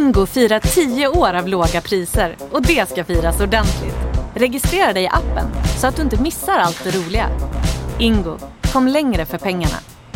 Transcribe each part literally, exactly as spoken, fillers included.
Ingo firar tio år av låga priser och det ska firas ordentligt. Registrera dig i appen så att du inte missar allt det roliga. Ingo, kom längre för pengarna.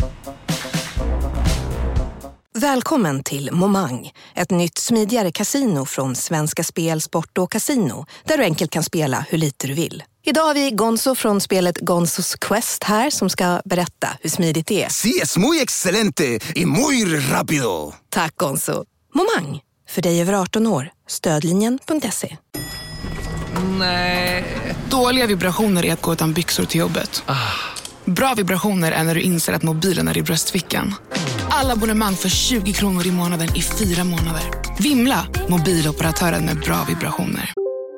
Välkommen till Momang, ett nytt smidigare kasino från Svenska Spel, Sport och Casino, där du enkelt kan spela hur lite du vill. Idag har vi Gonzo från spelet Gonzos Quest här som ska berätta hur smidigt det är. Sí, es muy excelente y muy rápido. Tack Gonzo. Momang, för dig över arton år. Stödlinjen punkt se. Nej. Dåliga vibrationer är att gå utan byxor till jobbet. Ah. Bra vibrationer är när du inser att mobilen är i bröstfickan. Alla abonnemang för tjugo kronor i månaden i fyra månader. Vimla, mobiloperatören med bra vibrationer.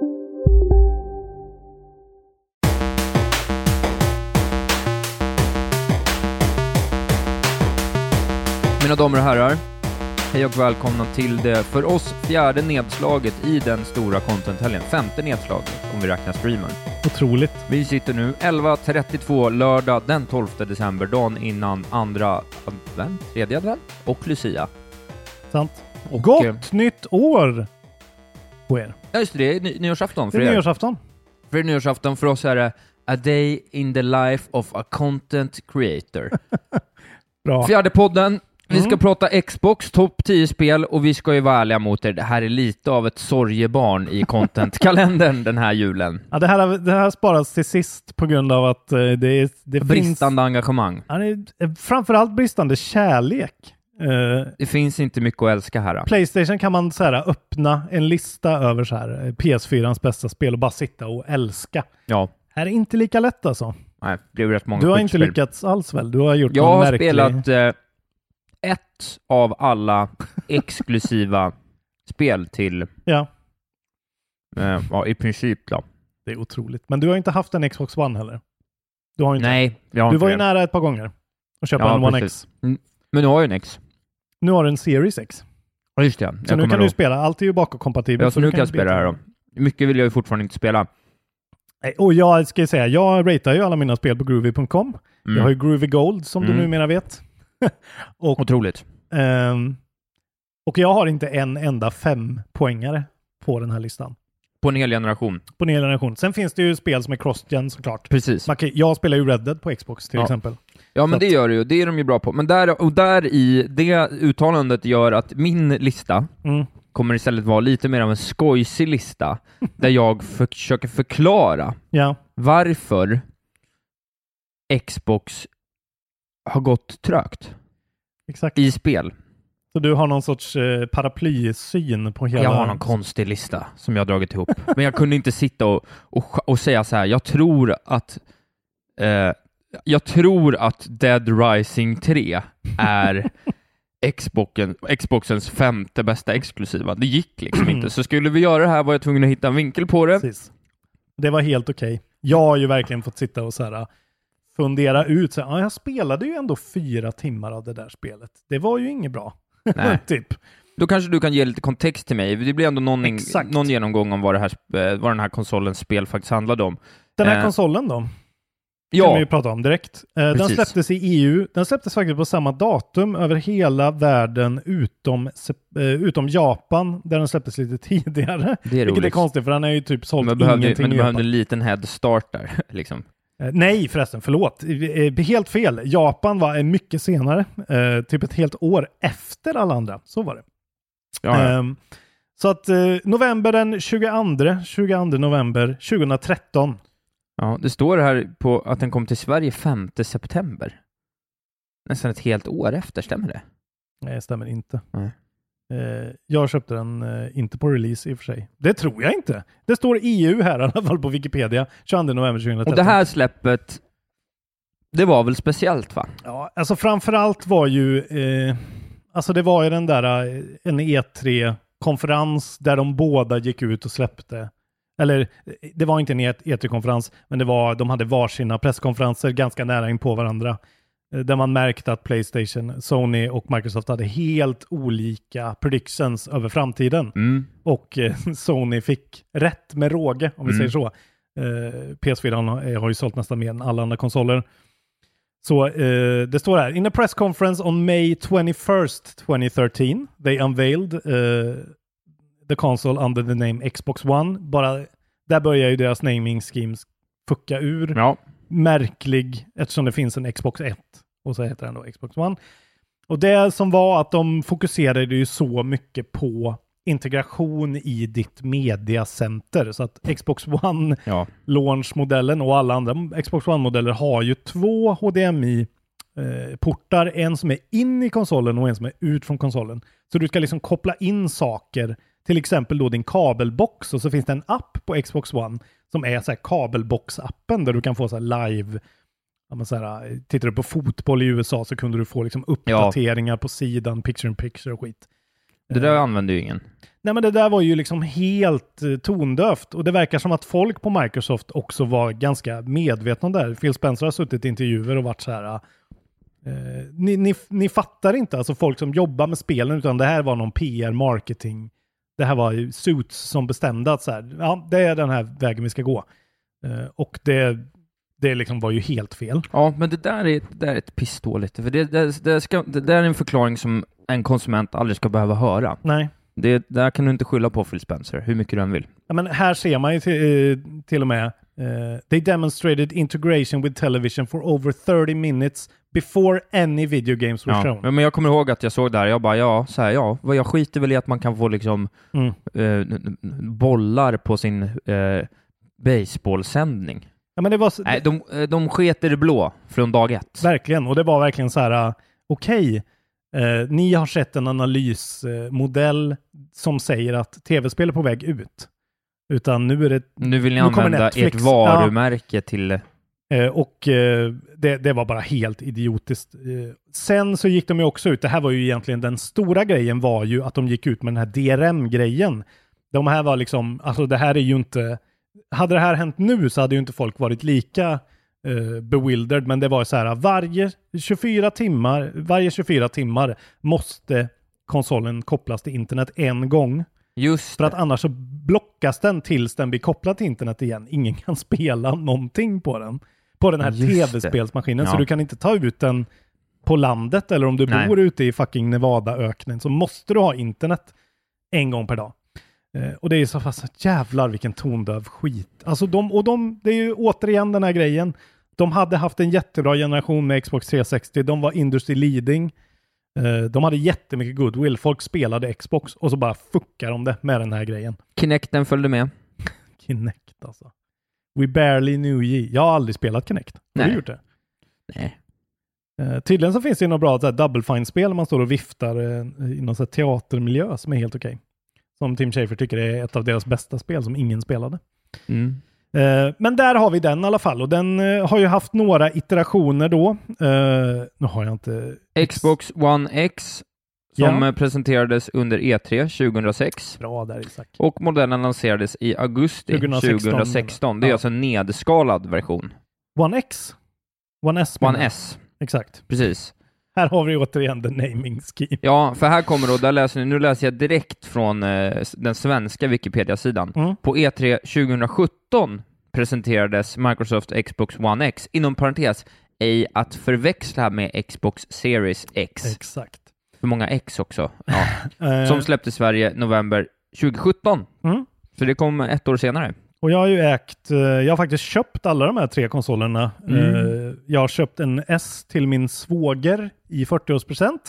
Mina damer och herrar, hej och välkomna till det för oss fjärde nedslaget i den stora contenthelgen. Femte nedslaget om vi räknar streamen. Otroligt. Vi sitter nu elva trettiotvå lördag den tolfte december, dagen innan andra advent, tredje advent och Lucia. Sant. Och, Gott eh, nytt år på er. Ja just det, det är ny- nyårsafton för Det är er. nyårsafton. För nyårsafton för oss är det a day in the life of a content creator. Bra. Fjärde podden. Vi ska Mm. prata Xbox, topp tio spel, och vi ska ju vara ärliga mot er. Det här är lite av ett sorgebarn i content-kalendern den här julen. Ja, det här det här sparas till sist på grund av att eh, det, är, det Bristande finns... engagemang. Ja, det är framförallt bristande kärlek. Eh, Det finns inte mycket att älska här. PlayStation kan man så här, öppna en lista över så här, eh, P S fyrans bästa spel och bara sitta och älska. Ja, Här är inte lika lätt alltså. nej, det är rätt många Du har inte skitspel. lyckats alls väl? Du har gjort Jag någon har märklig... spelat eh, ett av alla exklusiva spel till, Ja, eh, ja, i princip då. det är otroligt. Men du har inte haft en Xbox One heller. Du har inte. Nej, jag har Du inte var ju det. nära ett par gånger att köpa Ja, en One precis. X. Mm. Men nu har jag en X. Nu har du en Series X. Ja, just det. Jag Så nu kommer kan du ihåg. spela. Allt är ju bakåtkompatibelt. Ja, så nu kan jag du spela det här då. Mycket vill jag ju fortfarande inte spela. Nej, och jag ska ju säga, jag ratear ju alla mina spel på groovy punkt com. Mm. Jag har ju Groovy Gold som Mm. du numera vet. och, Otroligt. ehm, och jag har inte en enda fem poängare på den här listan. På en hel generation. På en hel generation. Sen finns det ju spel som är cross-gen såklart. Precis. Man kan, jag spelar ju Red Dead på Xbox till Ja. exempel. Ja, men Så det att- gör det ju. Det är de ju bra på. Men där, och där i det uttalandet gör att min lista Mm. kommer istället vara lite mer av en skojsig lista där jag försöker förklara Ja. varför Xbox har gått trögt Exakt. i spel. Så du har någon sorts eh, paraplysyn på hela... Jag har någon konstig lista som jag har dragit ihop. Men jag kunde inte sitta och, och, och säga så här, jag tror att eh, jag tror att Dead Rising tre är Xboxen, Xboxens femte bästa exklusiva. Det gick liksom inte. Så skulle vi göra det här var jag tvungen att hitta en vinkel på det. Precis. Det var helt okej. Jag har ju verkligen fått sitta och så här fundera ut. Så här, ja, jag spelade ju ändå fyra timmar av det där spelet. Det var ju inget bra. Nej. typ. Då kanske du kan ge lite kontext till mig. Det blir ändå någon, Exakt. någon genomgång om vad, det här, eh, vad den här konsolens spel faktiskt handlade om. Den här Eh, konsolen då? Kan vi Ja, ju prata om direkt. Eh, den Precis. släpptes i E U. Den släpptes faktiskt på samma datum över hela världen utom, eh, utom Japan där den släpptes lite tidigare. det är Vilket är roligt. konstigt för den är ju typ sålt Men behövde, ingenting men i du behövde Japan. en liten head start där. Liksom. Eh, nej förresten, förlåt. Eh, helt fel. Japan var eh, mycket senare. Eh, typ ett helt år efter alla andra. Så var det. Ja, ja. Ehm, så att eh, november den tjugoandra, tjugoandra november tjugohundratretton. Ja, det står här på att den kom till Sverige femte september. Nästan ett helt år efter, stämmer det? Nej, det stämmer inte. Nej. Eh, jag köpte den eh, inte på release i och för sig. Det tror jag inte. Det står E U här i alla fall på Wikipedia. tjugoandra november tjugohundratretton. Och det här släppet, det var väl speciellt va? Ja, alltså framförallt var ju eh, alltså det var ju den där eh, en E tre-konferens där de båda gick ut och släppte. Eller det var inte en E tre-konferens, men det var, de hade varsina presskonferenser ganska nära in på varandra. Eh, där man märkte att PlayStation, Sony och Microsoft hade helt olika predictions över framtiden. Mm. Och eh, Sony fick rätt med råge, om vi Mm. säger så. Eh, P S fyra har, har ju sålt nästan mer än alla andra konsoler. Så eh, det står här. In a press conference on May twenty-first, twenty thirteen, they unveiled uh, the console under the name Xbox One. Bara, där börjar ju deras naming schemes fucka ur. Ja. Märklig, eftersom det finns en Xbox ett och så heter den då Xbox One. Och det som var att de fokuserade ju så mycket på integration i ditt mediacenter. Så att Xbox One ja. launch-modellen och alla andra Xbox One-modeller har ju två H D M I-portar. En som är in i konsolen och en som är ut från konsolen. Så du ska liksom koppla in saker, till exempel då din kabelbox, och så finns det en app på Xbox One som är så här kabelbox-appen där du kan få så här live. Ja, men så här, tittar du på fotboll i U S A så kunde du få liksom uppdateringar ja. på sidan, picture in picture och skit. Det där uh, använder ju ingen. Nej, men det där var ju liksom helt uh, tondövt. Och det verkar som att folk på Microsoft också var ganska medvetna om det här. Phil Spencer har suttit i intervjuer och varit så här... Uh, ni, ni, ni fattar inte, alltså folk som jobbar med spelen, utan det här var någon P R-marketing. Det här var ju Suits som bestämde att så här, ja, det är den här vägen vi ska gå. Uh, och det... Det liksom var ju helt fel. Ja, men det där är, det där är ett pissdåligt. För det, det, det, ska, det där är en förklaring som en konsument aldrig ska behöva höra. Nej. Det där kan du inte skylla på Phil Spencer, hur mycket du än vill. Ja, men här ser man ju till, till och med uh, they demonstrated integration with television for over thirty minutes before any video games were ja. shown. Men jag kommer ihåg att jag såg där, jag bara, ja, så här, ja, jag skiter väl i att man kan få liksom mm. uh, bollar på sin uh, baseballsändning. Ja, men det var så, Nej, de, de sketer det blå från dag ett. Verkligen, och det var verkligen så här, okej, okay, eh, ni har sett en analysmodell eh, som säger att tv-spel är på väg ut. Utan nu är det... Nu vill ni nu använda Netflix, ert varumärke ja. till... Eh, och eh, det, det var bara helt idiotiskt. Eh, sen så gick de ju också ut, det här var ju egentligen den stora grejen, var ju att de gick ut med den här D R M-grejen. De här var liksom, alltså det här är ju inte... Hade det här hänt nu så hade ju inte folk varit lika uh, bewildered, men det var så här, varje tjugofyra timmar, varje tjugofyra timmar måste konsolen kopplas till internet en gång. Just för att annars så blockas den tills den blir kopplad till internet igen. Ingen kan spela någonting på den. På den här Just tv-spelsmaskinen. Ja. Så du kan inte ta ut den på landet, eller om du Nej. bor ute i fucking Nevada-öknen så måste du ha internet en gång per dag. Uh, och det är så fast jävlar vilken tondöv skit. Alltså de, och de, det är ju återigen den här grejen. De hade haft en jättebra generation med Xbox tre sextio. De var industry leading. Uh, de hade jättemycket goodwill. Folk spelade Xbox och så bara fuckar de det med den här grejen. Kinecten följde med. Kinect alltså. We barely knew ye. Jag har aldrig spelat Kinect. Har Nej. du gjort det? Nej. Uh, tydligen så finns det något bra så här, Double Fine-spel man står och viftar uh, i någon så här teatermiljö som är helt okej. Okay. Som Tim Schafer tycker är ett av deras bästa spel som ingen spelade. Mm. Uh, men där har vi den i alla fall. Och den uh, har ju haft några iterationer då. Uh, nu har jag inte... Xbox One X som ja. presenterades under E tre tjugohundrasex. Bra där, Isak. Och modellen lanserades i augusti tjugohundrasexton. tjugohundrasexton. Det är ja. alltså en nedskalad version. One X? One S? One S. Exakt. Precis. Här har vi återigen the naming scheme. Ja, för här kommer då, där läser ni, nu läser jag direkt från eh, den svenska Wikipedia-sidan. Mm. På E tre tjugohundrasjutton presenterades Microsoft Xbox One X, inom parentes, ej att förväxla med Xbox Series X. Exakt. För många X också. Ja. Som släppte i Sverige november tjugosjutton. Mm. Så det kom ett år senare. Och jag har ju ägt, jag har faktiskt köpt alla de här tre konsolerna. Mm. Jag har köpt en S till min svåger i fyrtioårspresent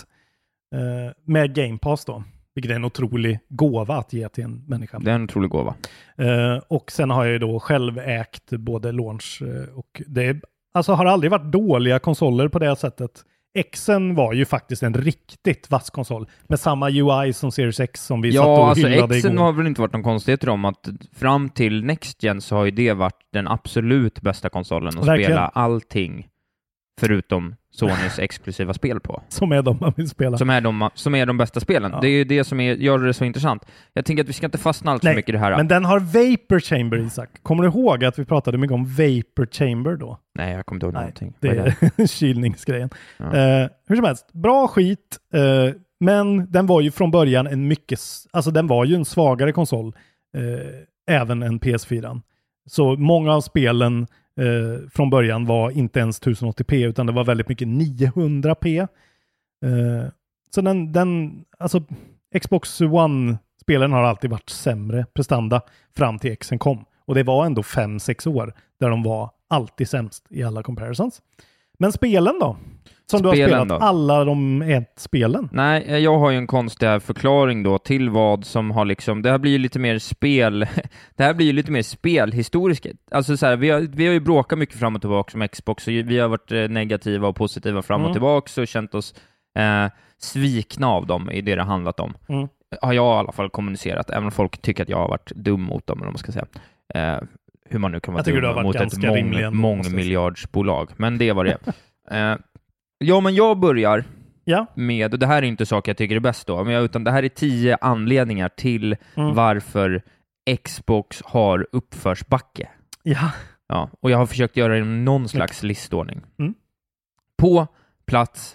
med Game Pass då. Vilket är en otrolig gåva att ge till en människa. Det är en otrolig gåva. Och sen har jag ju då själv ägt både launch och det är, alltså har aldrig varit dåliga konsoler på det sättet. Xen var ju faktiskt en riktigt vass konsol med samma U I som Series X som vi ja, satt och alltså hyllade Xen igår. har väl inte varit någon konstighet om att fram till Next Gen så har ju det varit den absolut bästa konsolen att Verkligen. spela allting förutom Sonys exklusiva spel på. Som är de man vill spela. Som är de, som är de bästa spelen. Ja. Det är ju det som är, gör det så intressant. Jag tänker att vi ska inte fastna allt för mycket i det här. Men den har Vapor Chamber, Isak. Kommer du ihåg att vi pratade mycket om Vapor Chamber då? Nej, jag kommer inte ihåg Nej, någonting. Det är kylningsgrejen. Ja. Uh, hur som helst, bra skit. Uh, men den var ju från början en mycket, alltså den var ju en svagare konsol. Uh, även än P S fyra. Så många av spelen Uh, från början var inte ens tusen åttio p utan det var väldigt mycket niohundra p. Uh, så den, den, alltså Xbox One spelen har alltid varit sämre prestanda fram till Xen kom. Och det var ändå fem sex år där de var alltid sämst i alla comparisons. Men spelen då? Som spelen du har spelat, då? Alla de ett spelen? Nej, jag har ju en konstig förklaring då till vad som har liksom, det här blir ju lite mer spel, det här blir ju lite mer spelhistoriskt. Alltså så här, vi har, vi har ju bråkat mycket fram och tillbaka som Xbox, så vi har varit negativa och positiva fram och mm. tillbaka och känt oss eh, svikna av dem i det det handlat om. Mm. Har jag i alla fall kommunicerat, även om folk tycker att jag har varit dum mot dem, eller vad man ska säga. Eh, hur man nu kan vara dum mot ett mång, mångmiljardsbolag. Men det var det. eh, ja, men jag börjar ja. med, och det här är inte saker jag tycker är bäst då, men jag, utan det här är tio anledningar till mm. varför Xbox har uppförsbacke. Ja. Ja, och jag har försökt göra någon slags listordning. Mm. På plats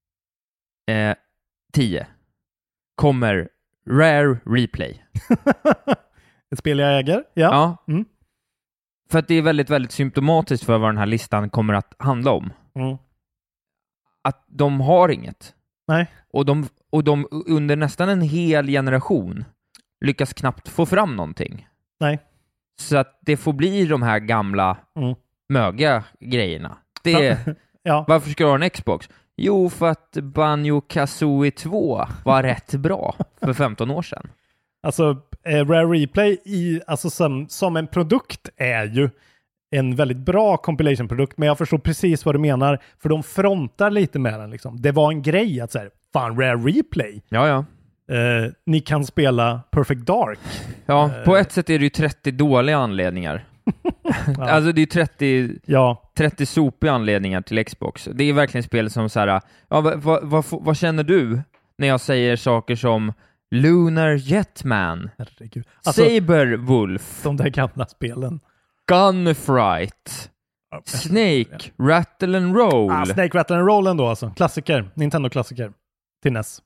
eh, tio kommer Rare Replay. Ett spel jag äger. Ja. ja. Mm. För att det är väldigt, väldigt symptomatiskt för vad den här listan kommer att handla om. Mm. Att de har inget. Nej. Och de, och de under nästan en hel generation lyckas knappt få fram någonting. Nej. Så att det får bli de här gamla mm. möga grejerna. Det, ja. Varför ska du ha en Xbox? Jo, för att Banjo-Kazooie två var rätt bra för femton år sedan. Alltså, eh, Rare Replay i, alltså som, som en produkt är ju en väldigt bra compilation-produkt, men jag förstår precis vad du menar, för de frontar lite med den liksom. Det var en grej att säga, fan, Rare Replay. Ja, ja. Eh, ni kan spela Perfect Dark. Ja, eh. på ett sätt är det ju trettio dåliga anledningar. Ja. Alltså det är trettio, ja. trettio sopiga anledningar till Xbox. Det är verkligen spel som så här, ja, vad, vad, vad, vad känner du när jag säger saker som Lunar Jetman, Herregud. Alltså, Saberwolf, de där gamla spelen, Gunfright, Snake, Rattle and Roll. Ah, Snake, Rattle and Roll ändå alltså. Klassiker, Nintendo-klassiker till N E S.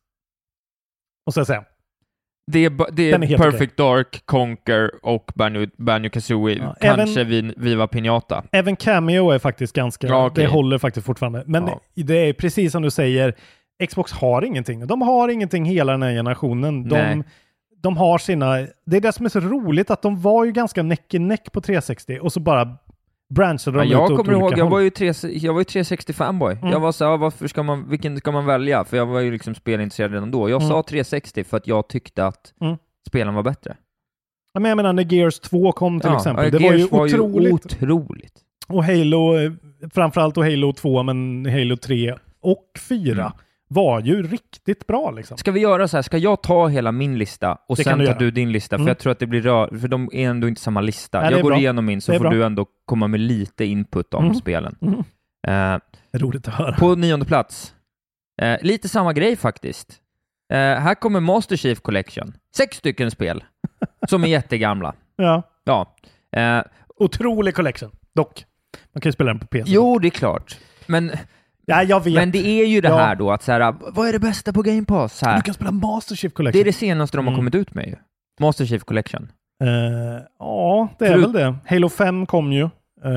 Och så säga. Det är, det är, är Perfect okej. Dark, Conquer och Banjo, Banjo-Kazooie. Ja, kanske även, Viva Pinata. Även Cameo är faktiskt ganska... Ja, okay. Det håller faktiskt fortfarande. Men ja. det är precis som du säger, Xbox har ingenting. De har ingenting hela den här generationen. De, de har sina... Det är det som är så roligt, att de var ju ganska neck i neck på trehundrasextio och så bara branchade de ja, ut jag åt kommer ihåg, håll. jag var ju, tre, jag var ju trehundrasextio-fanboy. Mm. Jag var så här, varför ska man, vilken ska man välja? För jag var ju liksom spelintresserad redan då. Jag mm. sa trehundrasextio för att jag tyckte att mm. spelen var bättre. Ja, men jag menar, när Gears två kom till ja, exempel. Det var ju, var otroligt. ju otroligt. Och Halo, framförallt och Halo två, men Halo tre och fyra mm. var ju riktigt bra liksom. Ska vi göra så här, ska jag ta hela min lista och det sen du tar du din lista? Mm. För jag tror att det blir rör, för de är ändå inte samma lista. Nej, jag går bra. igenom min, så får bra. du ändå komma med lite input om mm. spelen. Mm. Uh, roligt att höra. På nionde plats. Uh, lite samma grej faktiskt. Uh, här kommer Master Chief Collection. Sex stycken spel som är jättegamla. Ja. Ja. Uh, Otrolig collection, dock. Man kan ju spela den på P C. Jo, det är klart. Men... Ja, jag vet. Men det är ju det ja. här då, att så här, vad är det bästa på Game Pass? Här? Du kan spela Master Chief Collection. Det är det senaste de har mm. kommit ut med ju. Master Chief Collection. Uh, ja, det är För... väl det. Halo fem kom ju. Uh,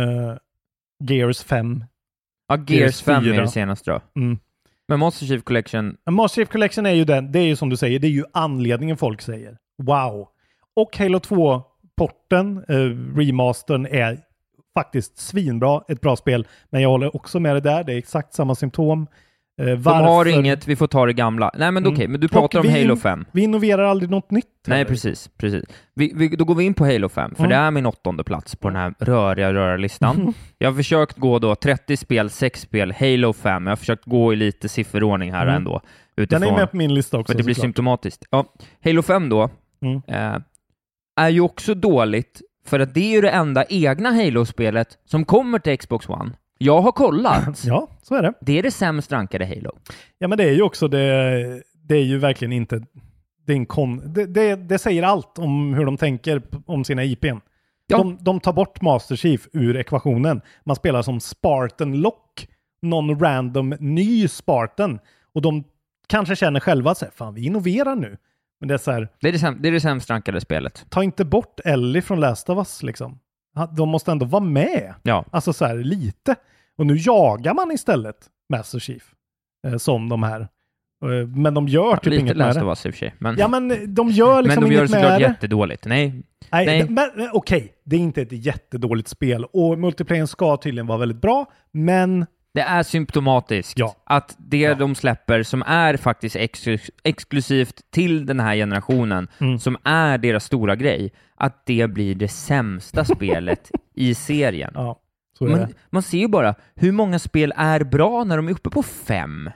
Gears fem. Ja, Gears, Gears fem är det senaste då. Mm. Men Master Chief Collection... Master Chief Collection är ju den, det är ju som du säger, det är ju anledningen folk säger. Wow. Och Halo två-porten, uh, remastern, är faktiskt svinbra, ett bra spel. Men jag håller också med det där, det är exakt samma symptom. Eh, De har inget, vi får ta det gamla. Nej, men mm. okej, okay, men du pratar och om Halo fem. Vi innoverar aldrig något nytt. Nej, eller? precis. precis. Vi, vi, då går vi in på Halo fem, för mm. det är min åttonde plats på den här röriga rörarlistan. Mm. Jag har försökt gå då trettio spel, sex spel, Halo fem. Jag har försökt gå i lite sifferordning här mm. ändå. Utifrån, den är med på min lista också. För det blir symptomatiskt. Ja, Halo fem då mm. eh, är ju också dåligt. För att det är ju det enda egna Halo-spelet som kommer till Xbox One. Jag har kollat. Ja, så är det. Det är det sämst rankade Halo. Ja, men det är ju också det. Det är ju verkligen inte... Det, är en kon, det, det, det säger allt om hur de tänker om sina I P:n. Ja. De, de tar bort Master Chief ur ekvationen. Man spelar som Spartan Lock. Någon random ny Spartan. Och de kanske känner själva att fan, vi innoverar nu. Men det är så här, det är det, säm- det är det sämst rankade spelet. Ta inte bort Ellie från Last of Us liksom. De måste ändå vara med. Ja. Alltså så här lite. Och nu jagar man istället Master Chief. Eh, som de här Men de gör typ lite inget med det. Last of Us i och för sig. Men, ja, men de gör liksom men de gör inget det med såklart det. jättedåligt. Nej. Nej, Nej. det- men men okej. Det är inte ett jättedåligt spel. Och multiplayer ska tydligen vara väldigt bra. Men Det är symptomatiskt Ja. att det Ja. de släpper som är faktiskt ex- exklusivt till den här generationen, Mm. som är deras stora grej, att det blir det sämsta spelet i serien. ja, så är Man, det. man ser ju bara hur många spel är bra när de är uppe på fem.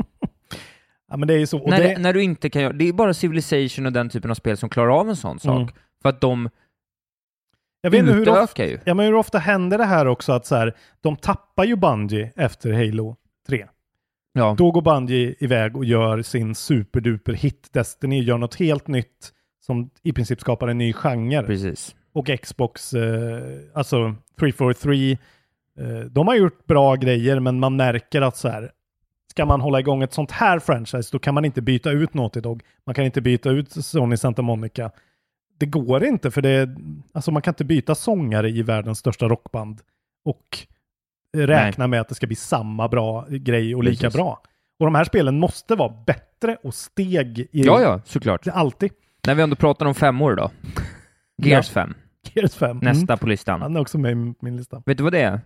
Ja, men det är ju så. Och när, det, när du inte kan göra, det är bara Civilization och den typen av spel som klarar av en sån sak. Mm. För att de jag vet inte hur ofta, utökar ju. ja, men hur ofta händer det här också att så här, de tappar ju Bungie efter Halo tre. Ja, Då går Bungie iväg och gör sin superduper hit Destiny, gör något helt nytt som i princip skapar en ny genre. precis. Och Xbox, eh, alltså tre fyra tre, eh, de har gjort bra grejer, men man märker att så här, ska man hålla igång ett sånt här franchise, då kan man inte byta ut Naughty Dog. Man kan inte byta ut Sony Santa Monica. Det går inte, för det, alltså man kan inte byta sångare i världens största rockband och räkna med att det ska bli samma bra grej och lika Precis. bra. Och de här spelen måste vara bättre och steg i Ja, ja, såklart. alltid. När vi ändå pratar om fem år då. Gears Ja. fem. Gears fem. Nästa Mm. på listan. Han är också med i min lista. Vet du vad det är?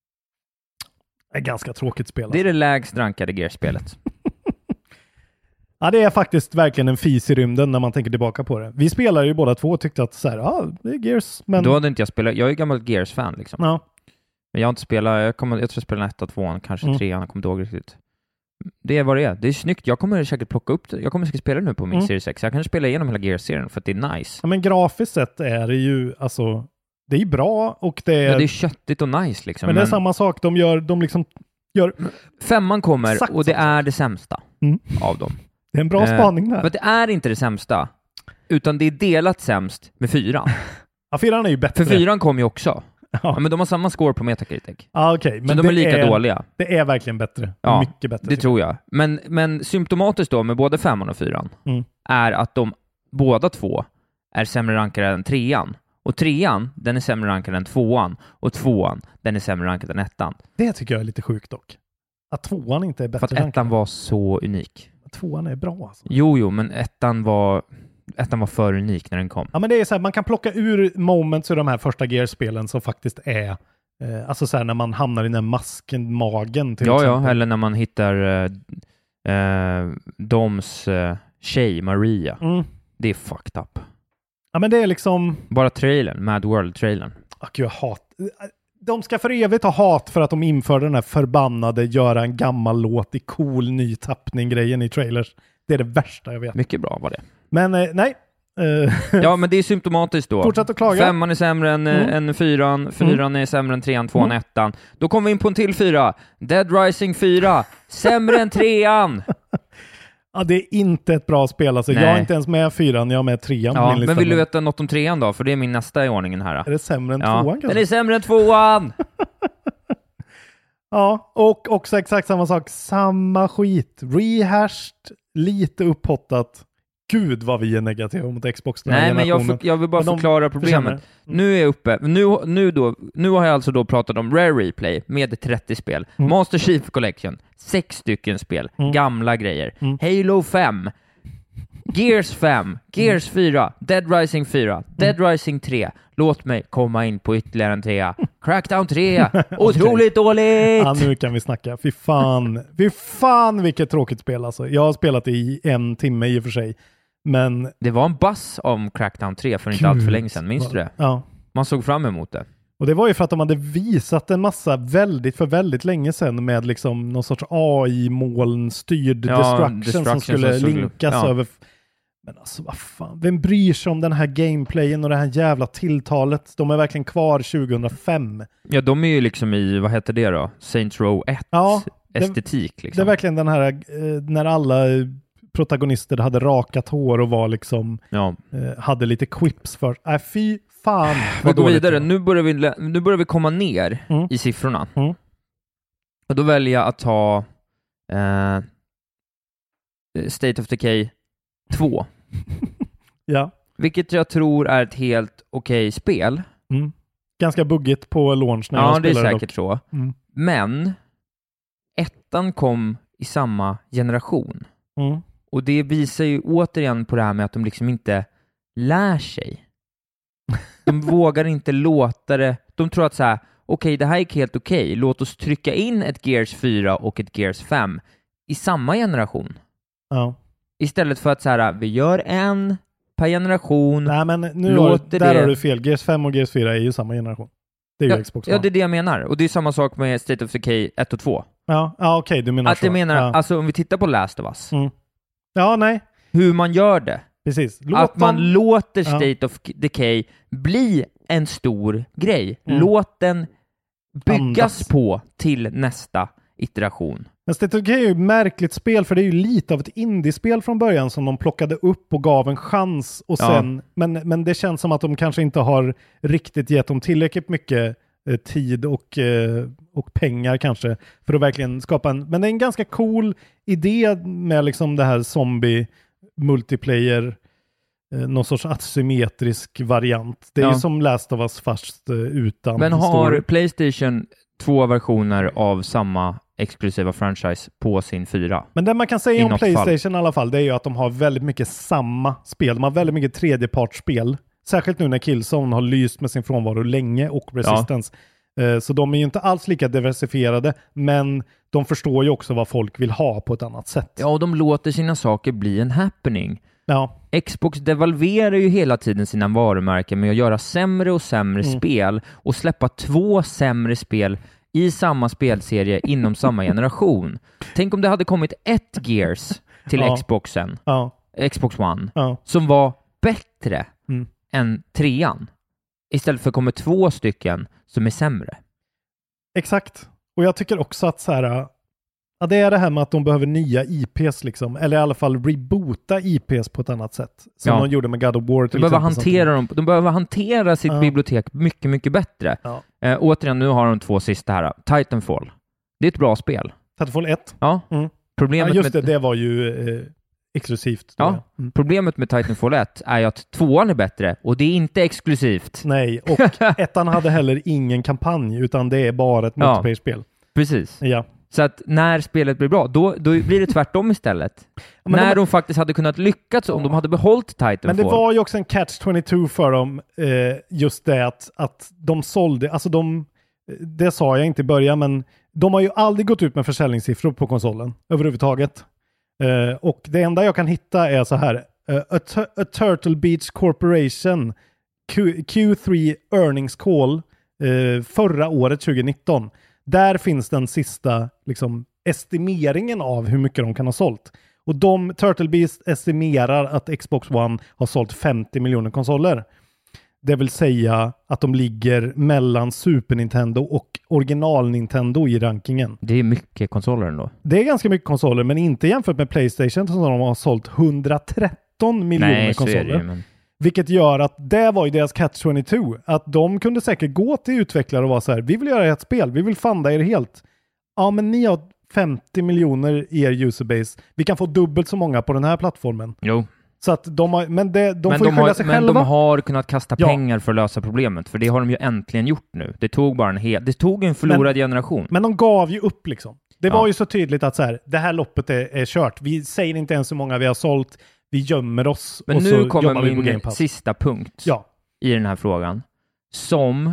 Det är ganska tråkigt spel. Det är det lägst rankade Gears-spelet. Ja, det är faktiskt verkligen en fis i rymden när man tänker tillbaka på det. Vi spelade ju båda två och tyckte att så här, ja, det är Gears, men... Då hade inte jag spelat, jag är gammal Gears-fan liksom. Ja, Men jag har inte spelat, jag, kommer, jag tror jag spelade ettan, tvåan, kanske Mm. trean, jag kommer inte ihåg riktigt. Det är vad det är. Det är snyggt. Jag kommer säkert plocka upp det. Jag kommer säkert spela nu på min Mm. Series X. Jag kan spela igenom hela Gears-serien för att det är nice. ja, men grafiskt sett är det ju, alltså, det är bra och det är... Ja, det är köttigt och nice liksom. men det är samma sak, de gör, de liksom gör... Femman kommer Exakt och det samma är det sämsta Mm. av dem. Det är en bra Eh, spaning För där. att det är inte det sämsta, utan det är delat sämst med fyran. Ja, fyran är ju bättre. För fyran kom ju också. Ja, Ja, men de har samma score på Metacritic. ja okej. Så Men de det är lika dåliga. Det är verkligen bättre. Ja, Mycket bättre. Det tror jag. Men, men symptomatiskt då med både femman och fyran Mm. är att de båda två är sämre rankade än trean. Och trean, den är sämre rankad än tvåan. Och tvåan, den är sämre rankad än ettan. Det tycker jag är lite sjukt dock. Att tvåan inte är För bättre. att ettan rankad. var så unik. Tvåan är bra alltså. Jo, jo, men ettan var, ettan var för unik när den kom. Ja, men det är så här, man kan plocka ur moments ur de här första Gears-spelen som faktiskt är, eh, alltså så här när man hamnar i den här masken, magen till Ja, exempel. ja, eller när man hittar eh, eh, Doms eh, tjej, Maria. Mm. Det är fucked up. Ja, men det är liksom, Bara trailern, Mad World-trailern. ah, gud, jag hat. De ska för evigt ha hat för att de införde den här förbannade göra en gammal låt i cool ny tappning-grejen i trailers. Det är det värsta jag vet. Mycket bra var det. Men eh, nej. Eh, Ja, men det är symptomatiskt då. Fortsätt att klaga. Femman är sämre än, Mm. än fyran, fyran är sämre än trean, tvåan, Mm. ettan. Då kommer vi in på en till fyra. Dead Rising fyra, sämre än trean. ja, det är inte ett bra spel. Alltså, jag Nej. är inte ens med fyran, jag är med trean på Ja, min lista. men vill du veta något om trean då? För det är min nästa i ordningen här. Är det sämre än Ja, tvåan kanske? den är sämre än tvåan! Ja, och också exakt samma sak. Samma skit. Rehashed, lite upphottat. Gud vad vi är negativa mot Xbox den här Nej, men jag, generationen. för, jag vill bara Men de förklara förtjänar problemet. det. Nu är jag uppe, nu, nu, då, nu har jag alltså då pratat om Rare Replay med trettio spel. Mm. Master Chief Collection, sex stycken spel, Mm. gamla grejer. Mm. Halo fem, Gears fem, Gears fyra, Dead Rising fyra, Dead Rising tre. Låt mig komma in på ytterligare en trea. Crackdown tre, otroligt dåligt! Ja, nu kan vi snacka. Fy fan. Fy fan vilket tråkigt spel alltså. Jag har spelat det i en timme i och för sig. Men... Det var en buzz om Crackdown tre för inte allt för länge sedan, minns du det? Ja. Man såg fram emot det. Och det var ju för att de hade visat en massa väldigt, för väldigt länge sedan med liksom någon sorts A I-molnstyrd Ja, destruction, destruction som skulle som skulle- linkas ja. över. Men alltså vad fan, vem bryr sig om den här gameplayen och det här jävla tilltalet? De är verkligen kvar tjugohundrafem. Ja, de är ju liksom i, vad heter det då? Saints Row ett Ja, det- estetik Det är liksom. verkligen den här, eh, när alla protagonister hade rakat hår och var liksom, Ja. eh, hade lite quips för. Äh, fy fan. Vi vad går dåligt vidare. det var. Nu börjar vi, lä- nu börjar vi komma ner Mm. i siffrorna. Mm. Och då väljer jag att ta eh, State of Decay två. Ja. Vilket jag tror är ett helt okej spel. Mm. Ganska buggigt på launch när Ja, jag det är spelade säkert så. Mm. Men ettan kom i samma generation. Mm. Och det visar ju återigen på det här med att de liksom inte lär sig. De vågar inte låta det. De tror att så här, okej, okay, det här är helt okej. Okay. Låt oss trycka in ett Gears fyra och ett Gears fem i samma generation. Ja. Istället för att så här, vi gör en per generation. Nej, men nu låter har, där det... har du fel. Gears fem och Gears fyra är ju samma generation. Det är ju ja, Xbox One. Ja, One. det är det jag menar. Och det är samma sak med State of Decay ett och två. Ja, ja okej, okay, du menar att så. jag menar, ja. alltså om vi tittar på Last of Us. Mm. Ja, nej. Hur man gör det. Precis. Låt att man dem... låter ja. State of Decay bli en stor grej. Mm. Låt den byggas Andas. på till nästa iteration. Men State of Decay är ju ett märkligt spel, för det är ju lite av ett indiespel från början som de plockade upp och gav en chans. Och sen, ja. men, men det känns som att de kanske inte har riktigt gett dem tillräckligt mycket eh, tid och, eh, och pengar kanske för att verkligen skapa en... Men det är en ganska cool idé med liksom det här zombie multiplayer, eh, någon sorts asymmetrisk variant. Det är ja. ju som Last of Us fast eh, utan Men har story. PlayStation två versioner av samma exklusiva franchise på sin fyra? Men det man kan säga I om PlayStation fall. i alla fall, det är ju att de har väldigt mycket samma spel. De har väldigt mycket tredjepartsspel. Särskilt nu när Killzone har lyst med sin frånvaro länge och Resistance. Ja. Uh, så de är ju inte alls lika diversifierade, men de förstår ju också vad folk vill ha på ett annat sätt. Ja, och de låter sina saker bli en happening. Ja. Xbox devalverar ju hela tiden sina varumärken med att göra sämre och sämre mm. spel och släppa två sämre spel i samma spelserie inom samma generation. Tänk om det hade kommit ett Gears till ja. Xboxen, ja. Xbox One, ja. som var bättre mm. än trean. Istället för att komma två stycken som är sämre. Exakt. Och jag tycker också att så här, ja, det är det här med att de behöver nya I Ps liksom, eller i alla fall reboota I Ps på ett annat sätt. Som ja. de gjorde med God of War till de behöver exempel. Hantera dem, de behöver hantera sitt ja. bibliotek mycket, mycket bättre. Ja. Eh, återigen, nu har de två sista här. Titanfall. Det är ett bra spel. Titanfall ett? Ja. Mm. Problemet ja, just med... det. Det var ju eh, exklusivt. Ja. Mm. Problemet med Titanfall ett är ju att tvåan är bättre och det är inte exklusivt. Nej, och ettan hade heller ingen kampanj utan det är bara ett multiplayer-spel. Ja. Precis. Ja. Så att när spelet blir bra, då, då blir det tvärtom istället. Men när de... de faktiskt hade kunnat lyckas om de hade behållit Titanfall. Men det var ju också en catch tjugotvå för dem, eh, just det att, att de sålde, alltså de, det sa jag inte i början, men de har ju aldrig gått ut med försäljningssiffror på konsolen överhuvudtaget. Eh, och det enda jag kan hitta är så här, uh, a, t- a Turtle Beach Corporation Q- Q tre Earnings Call eh, förra året tjugonitton. Där finns den sista liksom, estimeringen av hur mycket de kan ha sålt. Och de, Turtle Beast estimerar att Xbox One har sålt femtio miljoner konsoler. Det vill säga att de ligger mellan Super Nintendo och original Nintendo i rankingen. Det är mycket konsoler ändå. Det är ganska mycket konsoler, men inte jämfört med PlayStation som de har sålt hundratretton miljoner Nej, konsoler. Så är det, men... Vilket gör att det var ju deras catch tjugotvå. Att de kunde säkert gå till utvecklare och vara så här, vi vill göra ett spel, vi vill funda er helt. Ja, men ni har femtio miljoner i er userbase. Vi kan få dubbelt så många på den här plattformen. Jo. Så att de har, men det, de men får de ju skylla har, sig men själva. Men de har kunnat kasta ja. pengar för att lösa problemet. För det har de ju äntligen gjort nu. Det tog bara en hel, det tog en förlorad men, generation. Men de gav ju upp liksom. Det ja. var ju så tydligt att så här, det här loppet är, är kört. Vi säger inte ens hur många vi har sålt. Vi gömmer oss. Men och nu så kommer vi på min sista punkt ja. i den här frågan. Som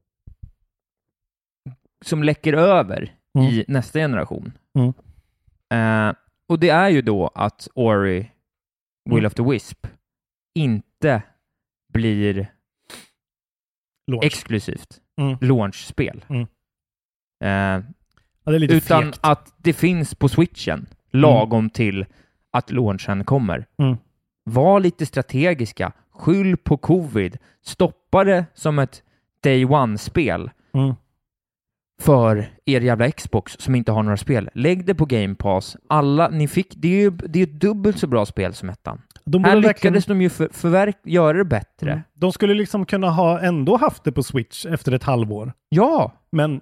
som läcker över mm. i nästa generation. Mm. Uh, och det är ju då att Ori Will mm. of the Wisp inte blir Launch. exklusivt mm. launchspel. Mm. Uh, ja, det är lite utan fekt. att det finns på Switchen lagom mm. till att launchen kommer. Mm. Var lite strategiska. Skyll på covid. Stoppa det som ett day one-spel. Mm. För er jävla Xbox som inte har några spel. Lägg det på Game Pass. Alla, ni fick, det är ju det är ett dubbelt så bra spel som ettan. De Här verkligen... lyckades de ju för, förverk, göra det bättre. Mm. De skulle liksom kunna ha ändå haft det på Switch efter ett halvår. Ja! Men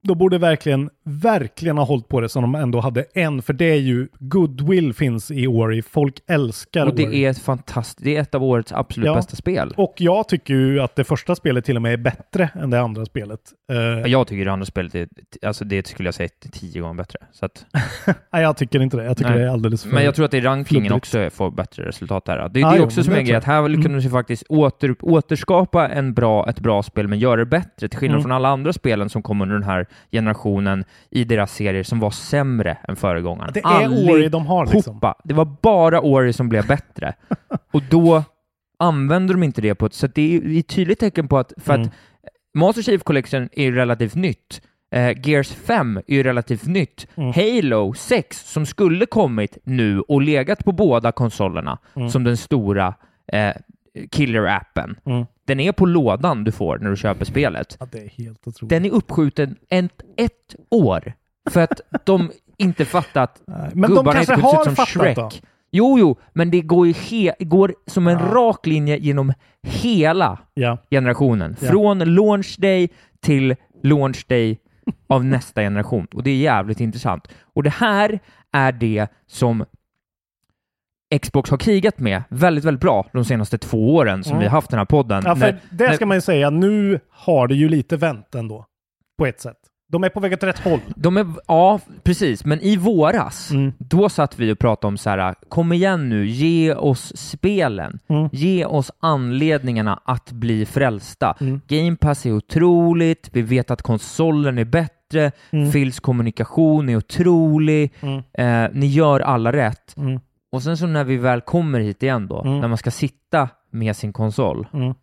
Då borde verkligen, verkligen ha hållit på det som de ändå hade en. För det är ju, goodwill finns i Ori. Folk älskar Och det Ori. är ett fantastiskt, det är ett av årets absolut Ja. bästa spel. Och jag tycker ju att det första spelet till och med är bättre än det andra spelet. Uh, Jag tycker det andra spelet är, alltså det skulle jag säga är tio gånger bättre. Så att, nej, jag tycker inte det. Jag tycker Nej. det är alldeles för... men jag tror att det är rankingen flubbigt. också får bättre resultat här. Det, Ah, det är jo, också men som det en tror grej jag. att här Mm. kunde vi faktiskt åter, återskapa en bra, ett bra spel men göra det bättre till skillnad Mm. från alla andra spelen som kom under den här generationen i deras serier som var sämre än föregångaren. Det är Ori de har liksom. Hoppa. Det var bara Ori som blev bättre. Och då använder de inte det på ett... Så det är ett tydligt tecken på att... För Mm. att Master Chief Collection är ju relativt nytt. Eh, Gears fem är ju relativt nytt. Mm. Halo sex som skulle kommit nu och legat på båda konsolerna Mm. som den stora eh, killer-appen. Mm. Den är på lådan du får när du köper spelet. Ja, det är helt otroligt. Den är uppskjuten ett, ett år för att de inte fattat Nej, men de gubbarna kanske inte ser ut har som fattat Shrek. då. Jo, jo, men det går ju he- går som en Ja. rak linje genom hela Ja. generationen. Ja. Från launch day till launch day av nästa generation. Och det är jävligt intressant. Och det här är det som Xbox har krigat med väldigt, väldigt bra de senaste två åren som Mm. vi har haft den här podden. Ja, för När- det ska när- man ju säga. Nu har det ju lite vänt ändå. På ett sätt. De är på väg åt rätt håll. De är, ja, precis. Men i våras, Mm. då satt vi och pratade om så här, kom igen nu, ge oss spelen. Mm. Ge oss anledningarna att bli frälsta. Mm. Game Pass är otroligt, vi vet att konsolen är bättre, Mm. Phils kommunikation är otrolig, Mm. eh, ni gör alla rätt. Mm. Och sen så när vi väl kommer hit igen då, Mm. när man ska sitta med sin konsol. Mm.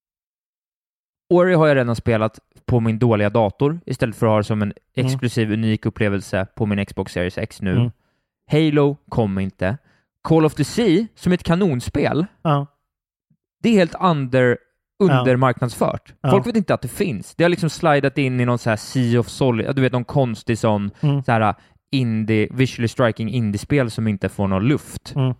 Ori har jag redan spelat på min dåliga dator istället för att ha det som en Mm. exklusiv, unik upplevelse på min Xbox Series X nu. Mm. Halo kom inte. Call of the Sea, som är ett kanonspel, Ja. det är helt under, under Ja. marknadsfört. Ja. Folk vet inte att det finns. Det har liksom slidat in i någon så här Sea of Solid, du vet, någon konstig sån Mm. så här indie, visually striking indie-spel som inte får någon luft. Mm.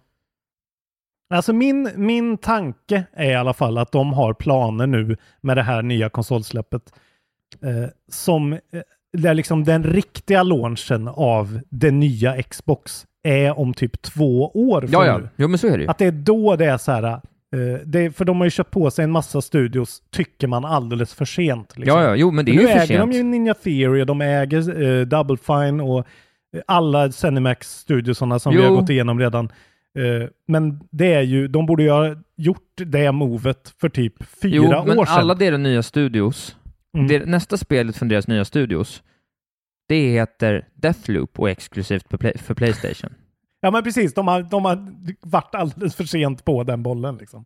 Alltså min, min tanke är i alla fall att de har planer nu med det här nya konsolsläppet eh, som eh, där liksom den riktiga launchen av det nya Xbox är om typ två år från Ja, ja. nu. Jo, men så är det ju. Att det är då det är så här, eh, det, för de har ju köpt på sig en massa studios, tycker man alldeles för sent. Liksom. Ja, ja. Jo, men det är Men ju nu för äger sent. de ju Ninja Theory, de äger eh, Double Fine och eh, alla Zenimax-studiosarna som Jo. vi har gått igenom redan. Eh, men det är ju, de borde ju ha gjort det movet för typ fyra Jo, men år sedan. alla deras nya studios, Mm. det, nästa spelet från deras nya studios, det heter Deathloop och är exklusivt för, play, för PlayStation. Ja, men precis. De har, de har varit alldeles för sent på den bollen. Liksom.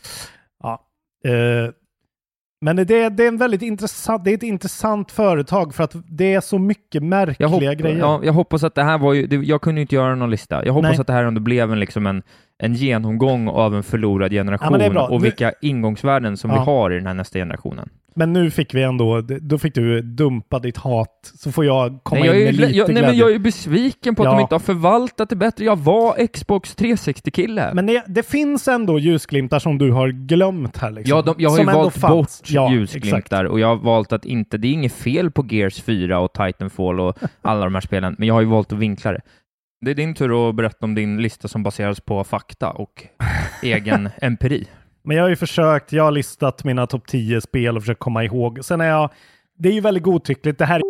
Ja. Eh, men det, det är en väldigt intressant, det är ett intressant företag för att det är så mycket Jag, märkliga hopp, grejer. ja, jag hoppas att det här var ju, det, jag kunde ju inte göra någon lista. Jag hoppas Nej. att det här ändå blev en, liksom en, en genomgång av en förlorad generation Ja, men det är bra. och Nu- vilka ingångsvärden som Ja. vi har i den här nästa generationen. Men nu fick vi ändå, då fick du dumpa ditt hat, så får jag komma Nej, jag, in är, med ju- lite jag, nej, glädje. men jag är besviken på att Ja. de inte har förvaltat det bättre. Jag var Xbox tre sextio-kille. Men det, det finns ändå ljusglimtar som du har glömt här. Liksom, Ja, de, jag har som ju ändå valt fanns. bort Ja, ljusglimtar och jag har valt att inte, det är inget fel på Gears fyra och Titanfall och alla de här spelen, men jag har ju valt att vinkla det. Det är din tur att berätta om din lista som baseras på fakta och egen empiri. Men jag har ju försökt, jag har listat mina topp tio spel och försökt komma ihåg. Sen är jag, det är ju väldigt godtyckligt. Det här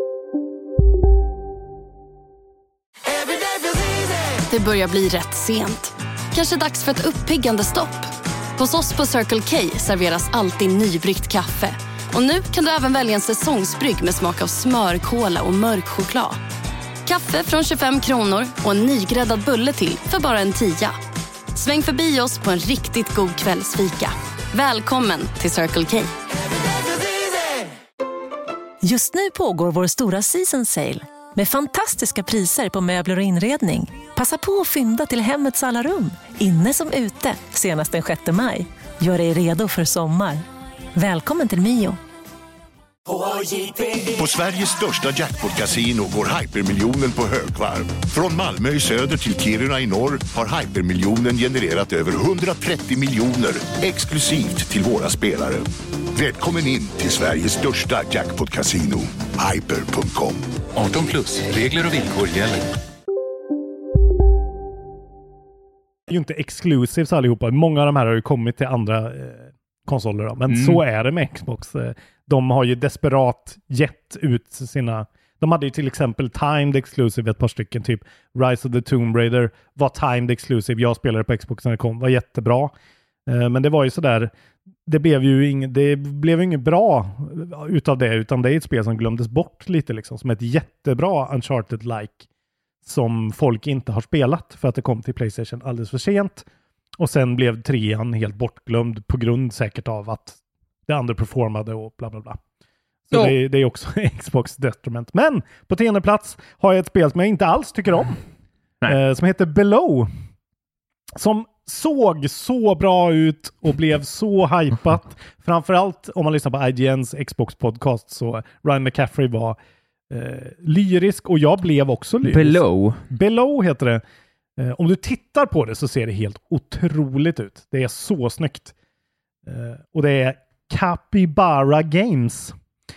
Det börjar bli rätt sent. Kanske dags för ett uppiggande stopp. Hos oss på Circle K serveras alltid nybryggt kaffe. Och nu kan du även välja en säsongsbrygg med smak av smör, kola och mörk choklad. Kaffe från tjugofem kronor och en nygräddad bulle till för bara en tia. Sväng förbi oss på en riktigt god kvällsfika. Välkommen till Circle K. Just nu pågår vår stora season sale med fantastiska priser på möbler och inredning. Passa på att fynda till hemmets alla rum, inne som ute, senast den sjätte maj. Gör dig redo för sommar. Välkommen till Mio. På Sveriges största jackpot-casino går hypermiljonen på högvarv. Från Malmö i söder till Kiruna i norr har hypermiljonen genererat över hundratrettio miljoner exklusivt till våra spelare. Välkommen in till Sveriges största jackpot-casino, hyper punkt com. arton plus, regler och villkor gäller. Det är ju inte exclusives allihopa. Många av de här har ju kommit till andra eh, konsoler. Då. Men Mm. så är det med Xbox. Eh, De har ju desperat gett ut sina... De hade ju till exempel timed exclusive ett par stycken. Typ Rise of the Tomb Raider var timed exclusive. Jag spelade på Xbox när det kom. Var jättebra. Eh, men det var ju sådär... Det blev ju inget, det blev inget bra utav det. Utan det är ett spel som glömdes bort lite liksom. Som ett jättebra Uncharted-like. Som folk inte har spelat. För att det kom till PlayStation alldeles för sent. Och sen blev trean helt bortglömd. På grund säkert av att det andra performade och bla bla bla. Så det, det är också Xbox detriment. Men på tionde plats har jag ett spel som jag inte alls tycker om. Eh, som heter Below. Som såg så bra ut och blev så hypat. Framförallt om man lyssnar på I G N:s Xbox-podcast så Ryan McCaffrey var eh, lyrisk och jag blev också lyrisk. Below? Below heter det. Eh, om du tittar på det så ser det helt otroligt ut. Det är så snyggt. Eh, och det är Capybara Games.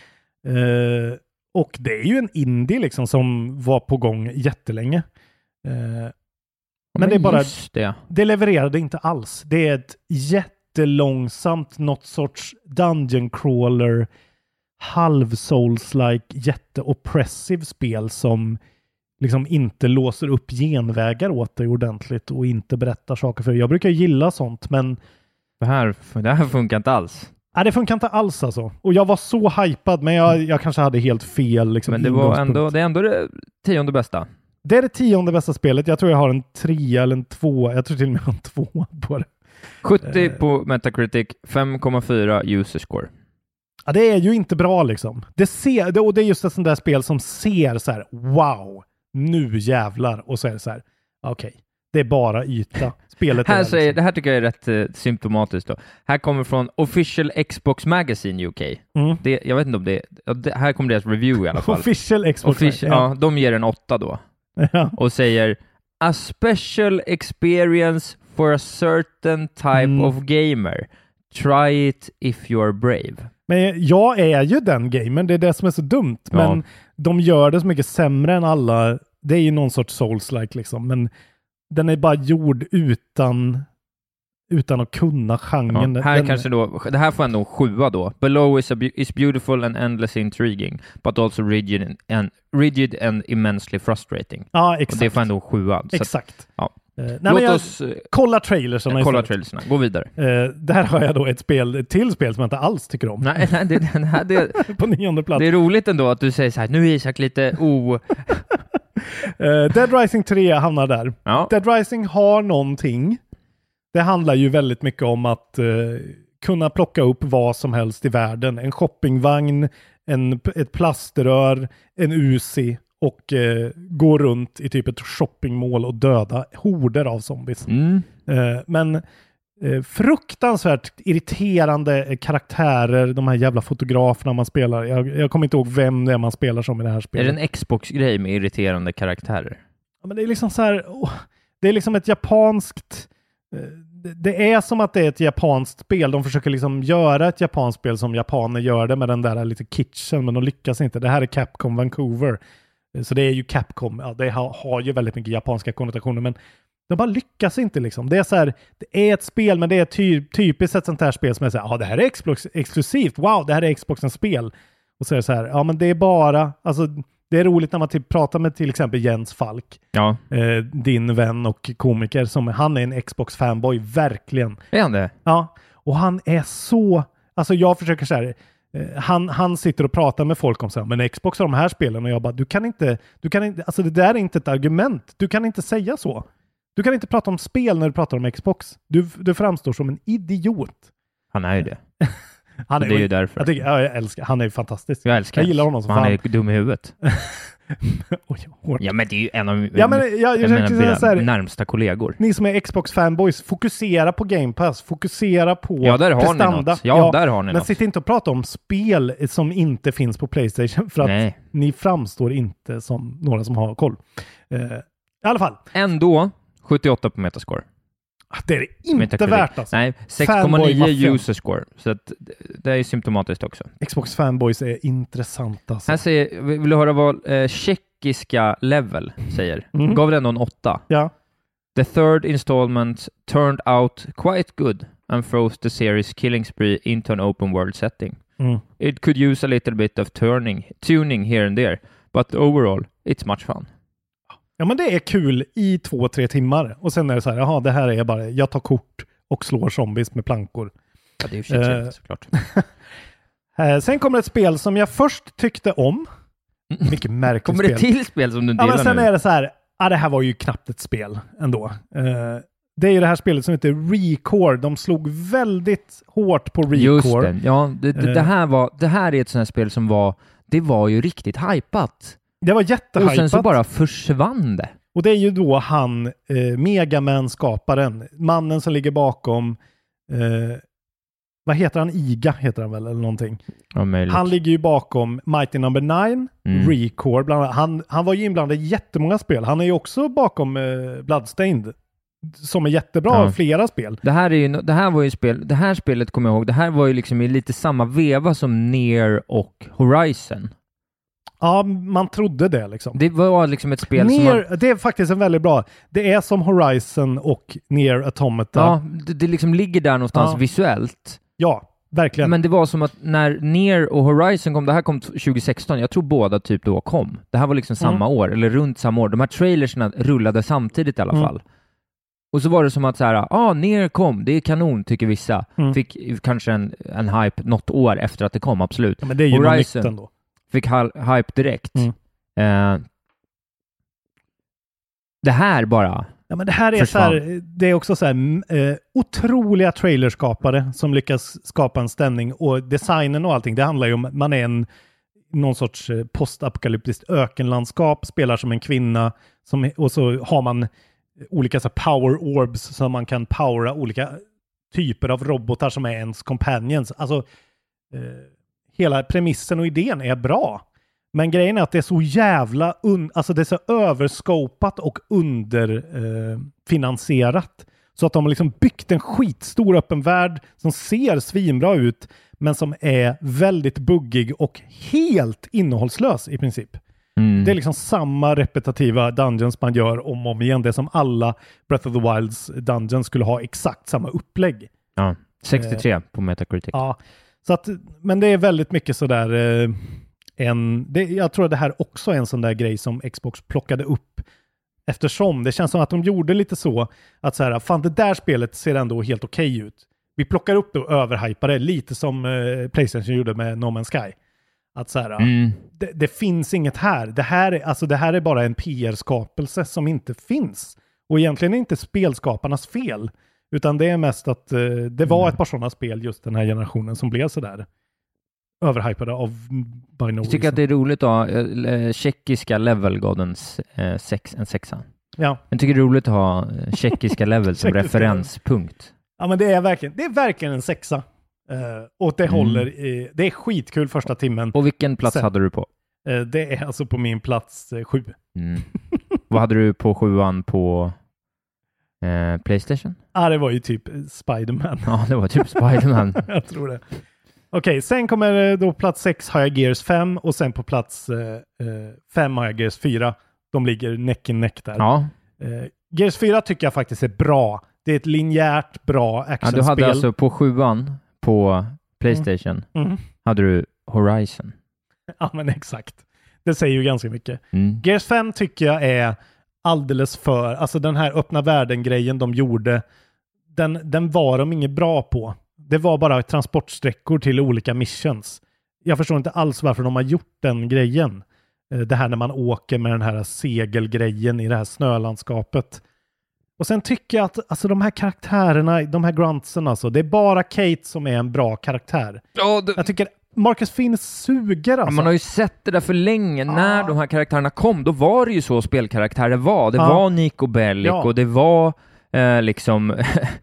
Eh, och det är ju en indie liksom som var på gång jättelänge. Eh, men, men det är bara det. det levererade inte alls. Det är ett jättelångsamt något sorts dungeon crawler halv souls-like jätteoppressive spel som liksom inte låser upp genvägar åt dig ordentligt och inte berättar saker för dig. Jag brukar gilla sånt men det här, det här funkar inte alls. Nej, det funkar inte alls alltså. Och jag var så hypad, men jag, jag kanske hade helt fel. Liksom, men det var ändå det, är ändå det tionde bästa. Det är det tionde bästa spelet. Jag tror jag har en trea eller en två. Jag tror till och med jag har en två på det. sjuttio uh, på Metacritic, fem komma fyra user score. Ja, det är ju inte bra liksom. Det ser, det, och det är just ett sånt där spel som ser så här, wow, nu jävlar. Och så är det så här, okej. Okay. Det är bara yta. Spelet här är säger, liksom. Det här tycker jag är rätt uh, symptomatiskt då. Här kommer från Official Xbox Magazine U K. Mm. Det, jag vet inte om det, det här kommer deras review i alla fall. Official Xbox Offici- ja. ja, de ger en åtta då. Ja. Och säger a special experience for a certain type mm. of gamer. Try it if you're brave. Men jag är ju den gamern, det är det som är så dumt. Ja. Men de gör det så mycket sämre än alla. Det är ju någon sorts Souls-like liksom, men den är bara gjord utan utan att kunna genren. Ja, här den, kanske då, det här får ändå en sjua då. Below is, a, is beautiful and endlessly intriguing, but also rigid and, rigid and immensely frustrating. Ja, exakt. Och det får ändå en sjua. Exakt. Att, ja. Uh, nej, Låt jag, oss kolla trailersarna ja, kolla trailersarna. Gå vidare. Uh, där har jag då ett spel, ett till spel som jag inte alls tycker om. Nej, nej det, det, här, det, på nionde plats. Det är roligt ändå att du säger så här, nu är Isak lite o... Uh, Dead Rising tre hamnar där. Ja. Dead Rising har någonting. Det handlar ju väldigt mycket om att uh, kunna plocka upp vad som helst i världen. En shoppingvagn, en, ett plaströr, en Uzi och uh, gå runt i typ ett shoppingmål och döda horder av zombies. Mm. Uh, men uh, fruktansvärt irriterande karaktärer, de här jävla fotograferna man spelar. Jag, jag kommer inte ihåg vem det är man spelar som i det här spelet. Är det en Xbox-grej med irriterande karaktärer? Ja, men det är liksom så här, oh, det är liksom ett japanskt, det, det är som att det är ett japanskt spel. De försöker liksom göra ett japanskt spel som japaner gör det med den där lite kitchen, men de lyckas inte. Det här är Capcom Vancouver. Så det är ju Capcom, ja, det har, har ju väldigt mycket japanska konnotationer, men de bara lyckas inte liksom. Det är så här, det är ett spel, men det är ty, typiskt ett sånt här spel som är så här, ja, det här är Xbox exklusivt, wow, det här är Xboxens spel. Och så är det så här, ja, men det är bara, alltså det är roligt när man typ pratar med till exempel Jens Falk, ja. eh, din vän och komiker, som han är en Xbox-fanboy, verkligen. Är han det? Ja, och han är så, alltså jag försöker så här, Han, han sitter och pratar med folk om så här, men Xbox har de här spelen, och jag bara, du kan inte, du kan inte, alltså det där är inte ett argument. Du kan inte säga så. Du kan inte prata om spel när du pratar om Xbox. Du, du framstår som en idiot. Han är ju det. Han är, det är ju därför. Jag, tycker, ja, jag älskar, han är ju fantastisk. Jag älskar jag gillar honom som han fan. är dum i huvudet. Oj, hårt. Ja, men det är ju en av ja, men, jag, jag, jag menar, säga så här, närmsta kollegor. Ni som är Xbox-fanboys, fokusera på Game Pass. Fokusera på ja, där har prestanda. Ni något. Ja, ja, där har ni men något. sitt inte och prata om spel som inte finns på PlayStation för att Nej. ni framstår inte som några som har koll. Uh, I alla fall. Ändå sjuttioåtta på Metascore. Det är det inte värt alltså. Nej, sex komma nio user score. Så att det är symptomatiskt också. Xbox fanboys är intressant alltså. Här säger, vill du höra vad eh, tjeckiska level säger? Mm. Gav den en åtta. Ja. The third installment turned out quite good and froze the series killing spree into an open world setting. Mm. It could use a little bit of turning, tuning here and there, but overall it's much fun. Ja, men det är kul i två, tre timmar. Och sen är det så här, jaha, det här är bara, jag tar kort och slår zombies med plankor. Ja, det är ju shit, uh, såklart. Sen kommer ett spel som jag först tyckte om. Mycket märkligt kommer spel. Kommer det till spel som du inte ja, gillar men sen nu? är det så här, ja, det här var ju knappt ett spel ändå. Uh, det är ju det här spelet som heter Recore. De slog väldigt hårt på Recore. Just det. Ja, det, det, uh, det, här var, det här är ett sånt här spel som var, det var ju riktigt hypat. Det var jättehypat. Och sen så bara försvann det. Och det är ju då han, eh, Megaman-skaparen, mannen som ligger bakom, eh, vad heter han? Iga heter han väl, eller någonting. Ja, han ligger ju bakom Mighty Number Nine, mm. Recore, bland annat. Han, han var ju inblandad i jättemånga spel. Han är ju också bakom eh, Bloodstained, som är jättebra, ja. Flera spel. Det här, är ju, det här var ju spel, det här spelet kommer jag ihåg, det här var ju liksom i lite samma veva som Nier och Horizon. Ja, man trodde det liksom. Det var liksom ett spel Nier, som... Man... Det är faktiskt en väldigt bra... Det är som Horizon och Nier Automata. Ja, det, det liksom ligger där någonstans ja. Visuellt. Ja, verkligen. Men det var som att när Nier och Horizon kom, det här kom tjugo sexton, jag tror båda typ då kom. Det här var liksom samma mm. år, eller runt samma år. De här trailersna rullade samtidigt i alla mm. fall. Och så var det som att så här, ah, Nier kom, det är kanon tycker vissa. Mm. Fick kanske en, en hype något år efter att det kom, absolut. Ja, men det är ju Horizon ändå. Fick hype direkt. Mm. Uh, det här bara ja, men det här är så här, det är också så här uh, otroliga trailerskapare som lyckas skapa en stämning, och designen och allting, det handlar ju om man är en någon sorts postapokalyptiskt ökenlandskap, spelar som en kvinna som, och så har man olika så här, power orbs som man kan powera olika typer av robotar som är ens companions. Alltså uh, hela premissen och idén är bra. Men grejen är att det är så jävla un- alltså det är så överskopat och underfinansierat. Eh, så att de har liksom byggt en skitstor öppen värld som ser svinbra ut, men som är väldigt buggig och helt innehållslös i princip. Mm. Det är liksom samma repetitiva dungeons man gör om och om igen. Det är som alla Breath of the Wilds dungeons skulle ha exakt samma upplägg. Ja, sextiotre eh, på Metacritic. Ja. Så att, men det är väldigt mycket sådär eh, en, det, jag tror att det här också är en sån där grej som Xbox plockade upp eftersom det känns som att de gjorde lite så att så här, fan det där spelet ser ändå helt okej okay ut. Vi plockar upp det och överhypar det lite som eh, PlayStation gjorde med No Man's Sky. Att så här, mm. det, det finns inget här. Det här, är, alltså, det här är bara en P R-skapelse som inte finns. Och egentligen är inte spelskaparnas fel. Utan det är mest att uh, det var mm. ett par sådana spel just den här generationen som blev sådär överhypade av by no Jag tycker reason. att det är roligt att ha uh, tjeckiska level gav den uh, sex, en sexa. Ja. Jag tycker det är roligt att ha uh, tjeckiska level som referenspunkt. Ja, men det är verkligen, det är verkligen en sexa. Uh, och det mm. håller i, det är skitkul första timmen. Och vilken plats Sen, hade du på? Uh, det är alltså på min plats uh, sju. Mm. Vad hade du på sjuan på Eh, PlayStation? Ja, ah, det var ju typ Spider-Man. Ja, det var typ Spider-Man. Jag tror det. Okej, okay, sen kommer då plats sex har jag Gears fem och sen på plats eh, fem har jag Gears fyra. De ligger neck in neck där. Ja. Eh, Gears fyra tycker jag faktiskt är bra. Det är ett linjärt bra actionspel. Ja, du hade alltså på sjuan på PlayStation mm. Mm. hade du Horizon. Ja, men exakt. Det säger ju ganska mycket. Mm. Gears fem tycker jag är alldeles för, alltså den här öppna världen-grejen de gjorde, den, den var de inget bra på. Det var bara transportsträckor till olika missions. Jag förstår inte alls varför de har gjort den grejen. Det här när man åker med den här segelgrejen i det här snölandskapet. Och sen tycker jag att alltså, de här karaktärerna, de här Gruntsen alltså, det är bara Kate som är en bra karaktär. Ja, det... Jag tycker Marcus Finn suger alltså. Man har ju sett det där för länge. Ah. När de här karaktärerna kom, då var det ju så spelkaraktärer var. Det ah. var Nico Bellic ja. och det var eh, liksom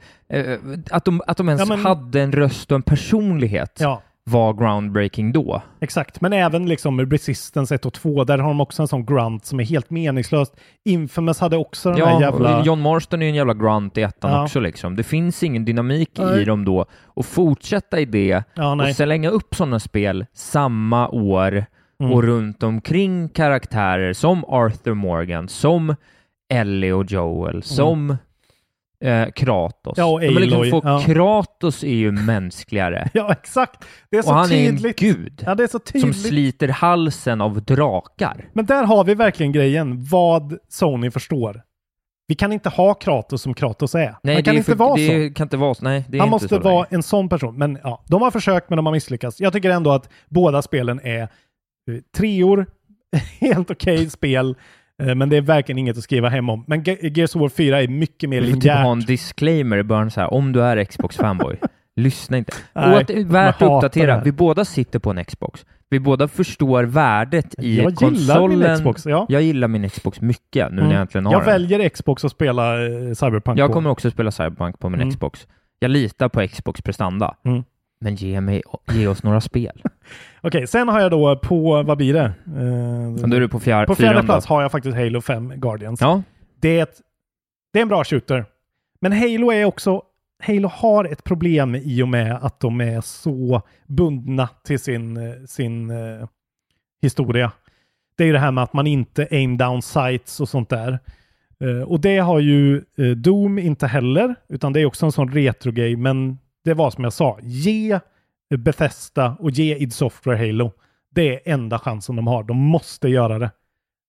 att de, att de ens ja, men... hade en röst och en personlighet. Ja. Var groundbreaking då. Exakt, men även liksom Resistance ett och två, där har de också en sån grunt som är helt meningslöst. Infamous hade också den ja, här jävla... John Marston är ju en jävla grunt i ettan ja. också liksom. Det finns ingen dynamik nej. i dem då. Och fortsätta i det ja, och slänga upp sådana spel samma år mm. och runt omkring karaktärer som Arthur Morgan, som Ellie och Joel, mm. som Eh, Kratos. Ja, och Aloy. Liksom få, ja. Kratos är ju mänskligare. Ja, exakt. Det är så och han tydligt. är en gud ja, det är så som sliter halsen av drakar. Men där har vi verkligen grejen. Vad Sony förstår. Vi kan inte ha Kratos som Kratos är. Nej, han kan inte för, vara det så. Kan inte vara så. Nej, det är han inte måste så vara länge. en sån person. Men ja, de har försökt men de har misslyckats. Jag tycker ändå att båda spelen är uh, treor. Helt okej okay spel. Men det är verkligen inget att skriva hem om. Men Ge- Gears of War fyra är mycket mer linjärt. Du får ha en disclaimer i början så här. Om du är Xbox-fanboy, lyssna inte. Nej, och att det är värt att uppdatera. Vi båda sitter på en Xbox. Vi båda förstår värdet i jag konsolen. Gillar min Xbox, ja. Jag gillar min Xbox mycket nu mm. när jag äntligen har jag den. Jag väljer Xbox och spela uh, Cyberpunk Jag på. kommer också spela Cyberpunk på min mm. Xbox. Jag litar på Xbox prestanda. Mm. Men ge, mig, ge oss några spel. Okej, okay, sen har jag då på, vad blir det? Uh, då är du på fjär, på fjärde plats har jag faktiskt Halo fem Guardians. Ja. Det är, ett, det är en bra shooter. Men Halo är också, Halo har ett problem i och med att de är så bundna till sin, sin uh, historia. Det är ju det här med att man inte aim down sights och sånt där. Uh, och det har ju uh, Doom inte heller, utan det är också en sån retro-grej, men det var som jag sa, ge Bethesda och ge id Software Halo. Det är enda chansen de har. De måste göra det.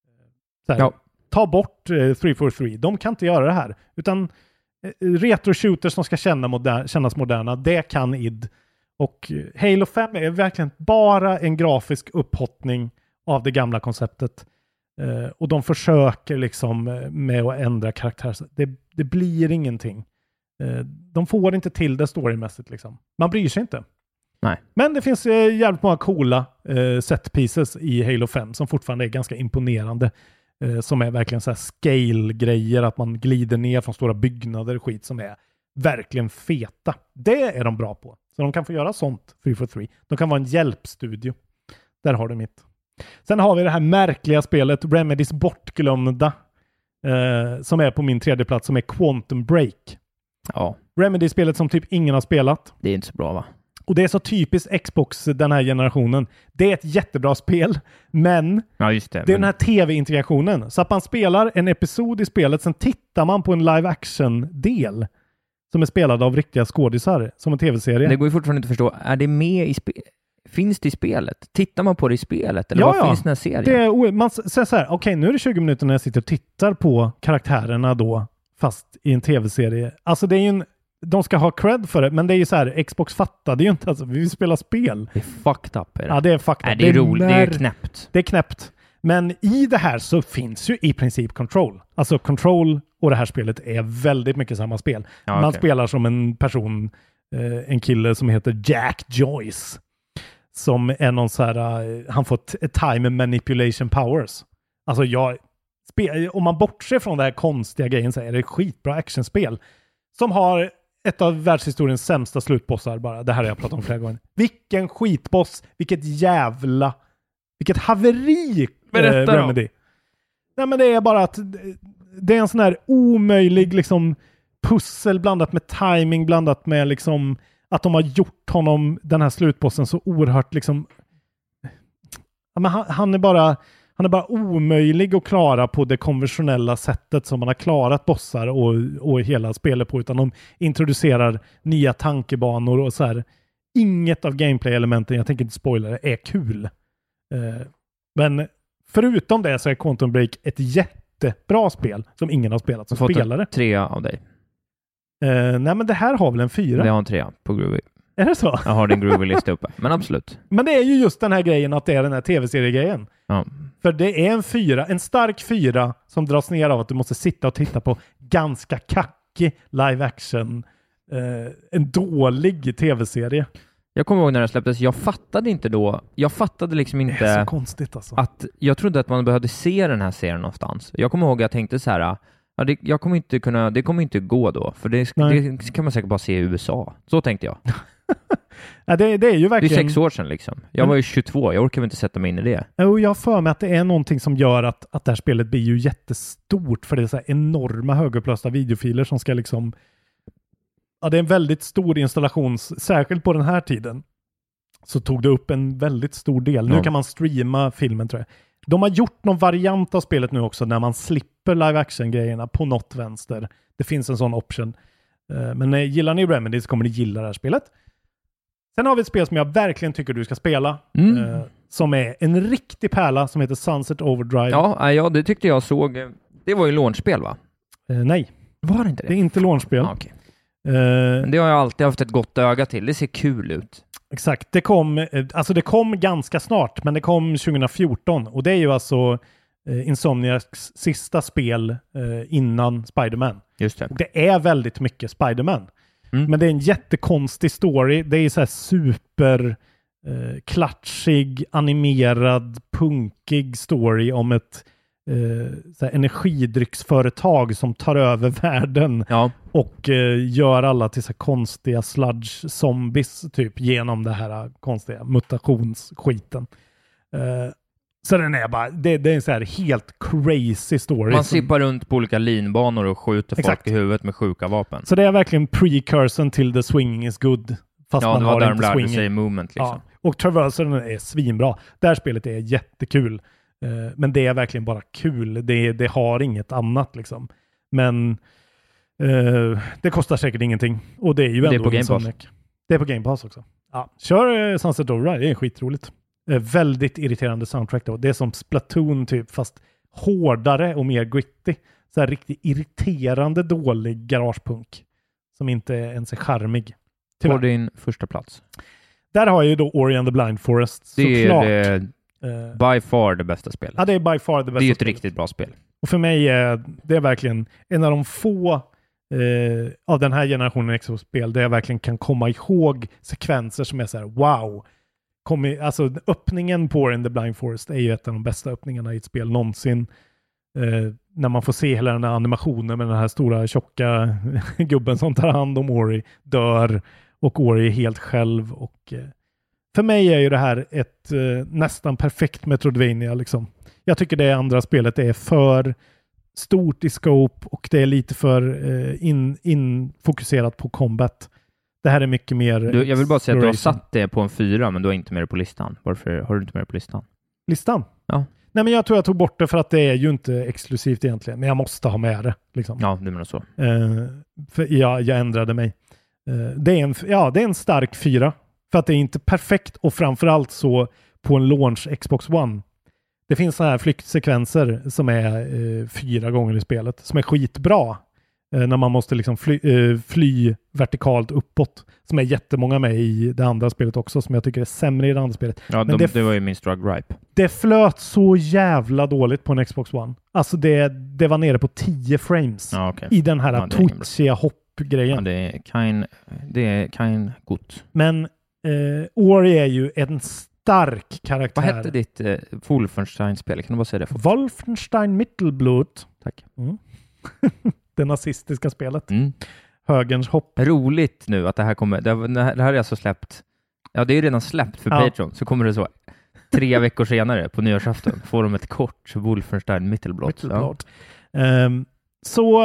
Så här, ja. Ta bort uh, tre fyrtiotre. De kan inte göra det här. Utan uh, retro-shooters som ska känna moder- kännas moderna, det kan id. Och uh, Halo fem är verkligen bara en grafisk upphottning av det gamla konceptet. Uh, och de försöker liksom uh, med att ändra karaktär. Det, det blir ingenting. De får inte till det storymässigt liksom. Man bryr sig inte. Nej. Men det finns eh, jävligt många coola eh, set pieces i Halo fem som fortfarande är ganska imponerande. Eh, som är verkligen så här scale-grejer, att man glider ner från stora byggnader och skit som är verkligen feta. Det är de bra på. Så de kan få göra sånt, tre fyrtiotre. De kan vara en hjälpstudio. Där har du mitt. Sen har vi det här märkliga spelet, Remedys bortglömda, eh, som är på min tredje plats, som är Quantum Break. Ja. Remedy-spelet som typ ingen har spelat. Det är inte så bra, va? Och det är så typiskt Xbox den här generationen. Det är ett jättebra spel, men ja, just det, det är men... den här tv-integrationen. Så att man spelar en episod i spelet, sen tittar man på en live-action-del som är spelad av riktiga skådisar, som en tv-serie. Det går ju fortfarande inte att förstå. Är det med i spelet? Finns det i spelet? Tittar man på det i spelet? Eller ja, vad ja. finns den här serien? Det är, man säger så här, okej, okay, nu är det tjugo minuter när jag sitter och tittar på karaktärerna då, fast i en tv-serie. Alltså det är ju en, de ska ha cred för det, men det är ju så här, Xbox fattade ju inte, alltså vi vill spela spel. Det är fucked up. Är det? Ja, det är fucked Nej, up. det är roligt, det är knäppt. Det är knäppt. Men i det här så finns ju i princip Control. Alltså Control och det här spelet är väldigt mycket samma spel. Ja, Man okay. spelar som en person, eh, en kille som heter Jack Joyce. Som är någon så här, uh, han får t- time manipulation powers. Alltså jag, spe- om man bortser från det här konstiga grejen så är det skitbra actionspel. Som har ett av världshistoriens sämsta slutbossar bara. Det här har jag pratat om flera gånger. Vilken skitboss, vilket jävla, vilket haveri. Berätta eh, Remedy. Nej men det är bara att det är en sån här omöjlig liksom pussel blandat med timing, blandat med liksom att de har gjort honom, den här slutbossen, så oerhört liksom... Ja, men han, han, är bara, han är bara omöjlig att klara på det konventionella sättet som man har klarat bossar och, och hela spelet på, utan de introducerar nya tankebanor och så här. Inget av gameplay-elementen, jag tänker inte spoila det, är kul. Uh, men förutom det så är Quantum Break ett jättebra spel som ingen har spelat som spelare. Jag har fått tre av dig. Uh, nej men det här har väl en fyra? Det har en trea på Groovy. Är det så? Jag har din Groovy-lista uppe, men absolut. Men det är ju just den här grejen att det är den här tv-seriegrejen. Ja. För det är en fyra, en stark fyra som dras ner av att du måste sitta och titta på ganska kackig live action, eh, en dålig tv-serie. Jag kommer ihåg när det släpptes, jag fattade inte då, jag fattade liksom inte det är så konstigt alltså. Att jag trodde att man behövde se den här serien någonstans. Jag kommer ihåg att jag tänkte så här, ja, det, jag kommer inte kunna, det kommer inte gå då, för det, det kan man säkert bara se i U S A. Så tänkte jag. Ja, det, det är ju verkligen... Det är sex år sedan liksom. Jag var ju tjugotvå, jag orkar väl inte sätta mig in i det. Jo, jag har för mig att det är någonting som gör att, att det här spelet blir ju jättestort, för det är så här enorma högupplösta videofiler som ska liksom... Ja, det är en väldigt stor installation, särskilt på den här tiden. Så tog det upp en väldigt stor del. Ja. Nu kan man streama filmen, tror jag. De har gjort någon variant av spelet nu också, när man slipper live action-grejerna på något vänster. Det finns en sån option. Men gillar ni Remedy så kommer ni gilla det här spelet. Sen har vi ett spel som jag verkligen tycker du ska spela. Mm. Eh, som är en riktig pärla som heter Sunset Overdrive. Ja, ja, det tyckte jag såg. Det var ju launchspel, va? Eh, nej. Var det inte det? Det är inte launchspel. Ah, okay. eh, Men det har jag alltid haft ett gott öga till. Det ser kul ut. Exakt. Det kom, eh, alltså det kom ganska snart, men det kom tjugo fjorton. Och det är ju alltså eh, Insomniacs sista spel eh, innan Spider-Man. Just det. Och det är väldigt mycket Spider-Man. Mm. Men det är en jättekonstig story. Det är så här super eh, klatschig, animerad, punkig story om ett eh, så här energidrycksföretag som tar över världen ja. och eh, gör alla till så här konstiga sludge zombies typ genom det här konstiga mutationsskiten. Eh, Så den är bara, det, det är en så här helt crazy story. Man som, sippar runt på olika linbanor och skjuter Exakt. folk i huvudet med sjuka vapen. Så det är verkligen precursorn till the swinging is good. Fast ja, man det var har där inte de lärde swinging. sig movement liksom. Ja. Och traversen är svinbra. Det här spelet är jättekul. Uh, men det är verkligen bara kul. Det, det har inget annat liksom. Men uh, det kostar säkert ingenting. Och det är ju det ändå är på Game Pass. Det är på Game Pass också. Ja. Kör uh, Sunset Overdrive, det är skitroligt. Uh, väldigt irriterande soundtrack då. Det är som Splatoon typ, fast hårdare och mer gritty. Så här riktigt irriterande dålig garagepunk. Som inte ens är charmig. På din första plats. Där har jag ju då Ori and the Blind Forest. Det såklart. är det, uh, by far det bästa spelet. Ja, det är by far det bästa. Det är ju ett spelet. riktigt bra spel. Och för mig är det är verkligen en av de få eh, av den här generationen Xbox-spel där jag verkligen kan komma ihåg sekvenser som är så här: wow. Kom i, alltså öppningen på Ori and the Blind Forest är ju ett av de bästa öppningarna i ett spel någonsin. Eh, när man får se hela den här animationen med den här stora tjocka gubben som tar hand om Ori, dör och Ori är helt själv. Och eh, för mig är ju det här ett eh, nästan perfekt Metroidvania liksom. Jag tycker det andra spelet är för stort i scope och det är lite för eh, in, in fokuserat på combat. Det här är mycket mer... Du, jag vill bara säga att du har satt det på en fyra, men du har inte med det på listan. Varför har du inte med det på listan? Listan? Ja. Nej, men jag tror jag tog bort det för att det är ju inte exklusivt egentligen. Men jag måste ha med det. Liksom. Ja, du menar så. Uh, för jag, jag ändrade mig. Uh, det, är en, ja, det är en stark fyra. För att det är inte perfekt och framförallt så på en launch Xbox One. Det finns så här flyktsekvenser som är uh, fyra gånger i spelet. Som är skitbra. Uh, när man måste liksom fly, uh, fly vertikalt uppåt. Som är jättemånga med i det andra spelet också. Som jag tycker är sämre i det andra spelet. Ja, de, det, det var ju min struggle ripe. Det flöt så jävla dåligt på en Xbox One. Alltså det, det var nere på tio frames. Ja, okay. I den här ja, twitchiga hoppgrejen. Ja, det är kind, det är kind gott. Men eh, Ori är ju en stark karaktär. Vad hette ditt eh, Wolfenstein-spel? Kan du bara säga det? Wolfenstein Mittelblut. Tack. Mm. Det nazistiska spelet. Mm. Högerns hopp. Roligt nu att det här kommer. Det, det här är alltså släppt. Ja, det är ju redan släppt för ja. Patreon. Så kommer det så tre veckor senare på nyårsafton får de ett kort Wolfenstein Mittelblott. Ja. Um, så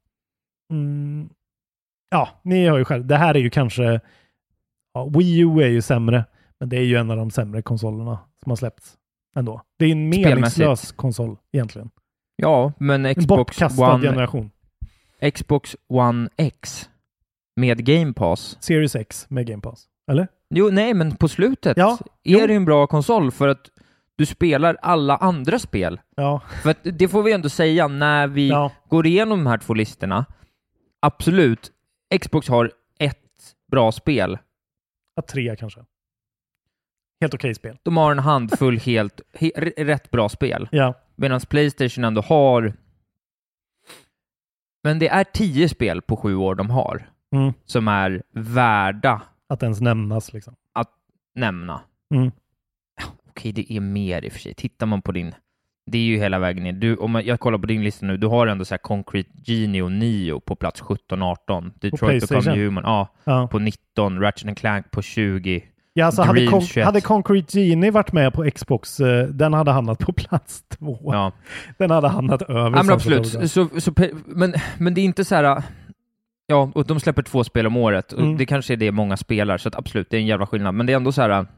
um, ja, ni har ju själv. Det här är ju kanske ja, Wii U är ju sämre, men det är ju en av de sämre konsolerna som har släppts ändå. Det är en meningslös konsol egentligen. Ja, men en Xbox bortkastad One generation. Xbox One X med Game Pass. Series X med Game Pass. Eller? Jo, nej, men på slutet ja, är jo. det en bra konsol för att du spelar alla andra spel. Ja. För att det får vi ändå säga när vi ja. går igenom de här två listorna. Absolut, Xbox har ett bra spel. Ja, tre kanske. Helt okej spel. De har en handfull helt he, rätt bra spel. Ja. Medan PlayStation ändå har Men det är tio spel på sju år de har Mm. som är värda Att ens nämnas liksom. att nämna. Mm. Okej, det är mer i och för sig. Tittar man på din... Det är ju hela vägen ner. Du, om jag kollar på din lista nu, du har ändå så här Concrete Genie och Neo på plats sjutton arton. Detroit Become Human ja, Ja. på nitton. Ratchet and Clank på tjugo. Ja, alltså hade, Green Con- tjugoett. hade Concrete Genie varit med på Xbox, eh, den hade hamnat på plats två. Ja. Den hade hamnat över. Ja, men Sunset absolut. Overdrive. Så, så, men, men det är inte så här... Ja, och de släpper två spel om året. Och Mm. det kanske är det många spelar, så att absolut, det är en jävla skillnad. Men det är ändå så här...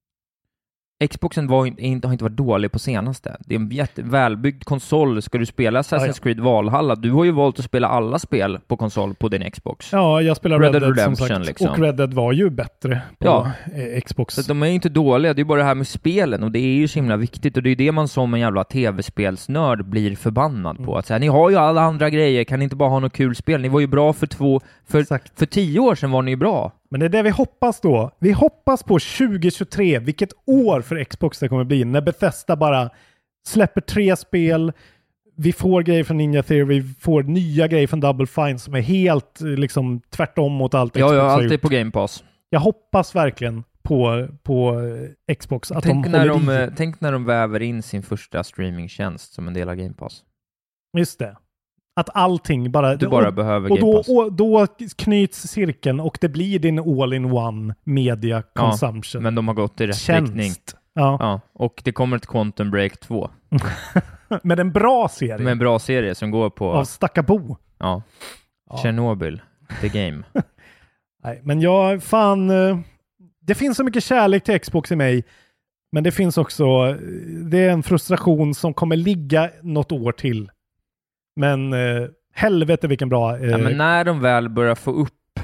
Xboxen var inte, har inte varit dålig på senaste. Det är en jättevälbyggd konsol. Ska du spela Assassin's Ja, ja. Creed Valhalla? Du har ju valt att spela alla spel på konsol på din Xbox. Ja, jag spelar Red Red, Dead Dead som Redemption, sagt. liksom. Och Red Dead var ju bättre på Ja. eh, Xbox. Så att de är ju inte dåliga, det är bara det här med spelen och det är ju så himla viktigt och det är det man som en jävla tv-spelsnörd blir förbannad på. Att säga, ni har ju alla andra grejer, kan ni inte bara ha något kul spel? Ni var ju bra för två, för, Exakt. för tio år sedan var ni ju bra. Men det är det vi hoppas då. Vi hoppas på tjugo tjugotre, vilket år för Xbox det kommer bli, när Bethesda bara släpper tre spel, vi får grejer från Ninja Theory, vi får nya grejer från Double Fine som är helt eh, liksom tvärtom mot allt Ja, Xbox ja, har allt är gjort. på Game Pass. Jag hoppas verkligen på, på eh, Xbox att Tänk de när håller de, i. eh, tänk när de väver in sin första streamingtjänst som en del av Game Pass. Just det. Att allting bara... Du bara och, behöver och Game då, Pass. och då knyts cirkeln och det blir din all-in-one media Ja, consumption. men de har gått i rätt Tjänst. riktning. Ja. Ja, och det kommer ett Quantum Break två. Med en bra serie. Med en bra serie som går på... Av Stackabo. Ja. Ja. Chernobyl. The Game. Nej, men jag fan... eh, Det finns så mycket kärlek till Xbox i mig. Men det finns också... eh, Det är en frustration som kommer ligga något år till. Men eh, helvete vilken bra... Eh, Ja, men när de väl börjar få upp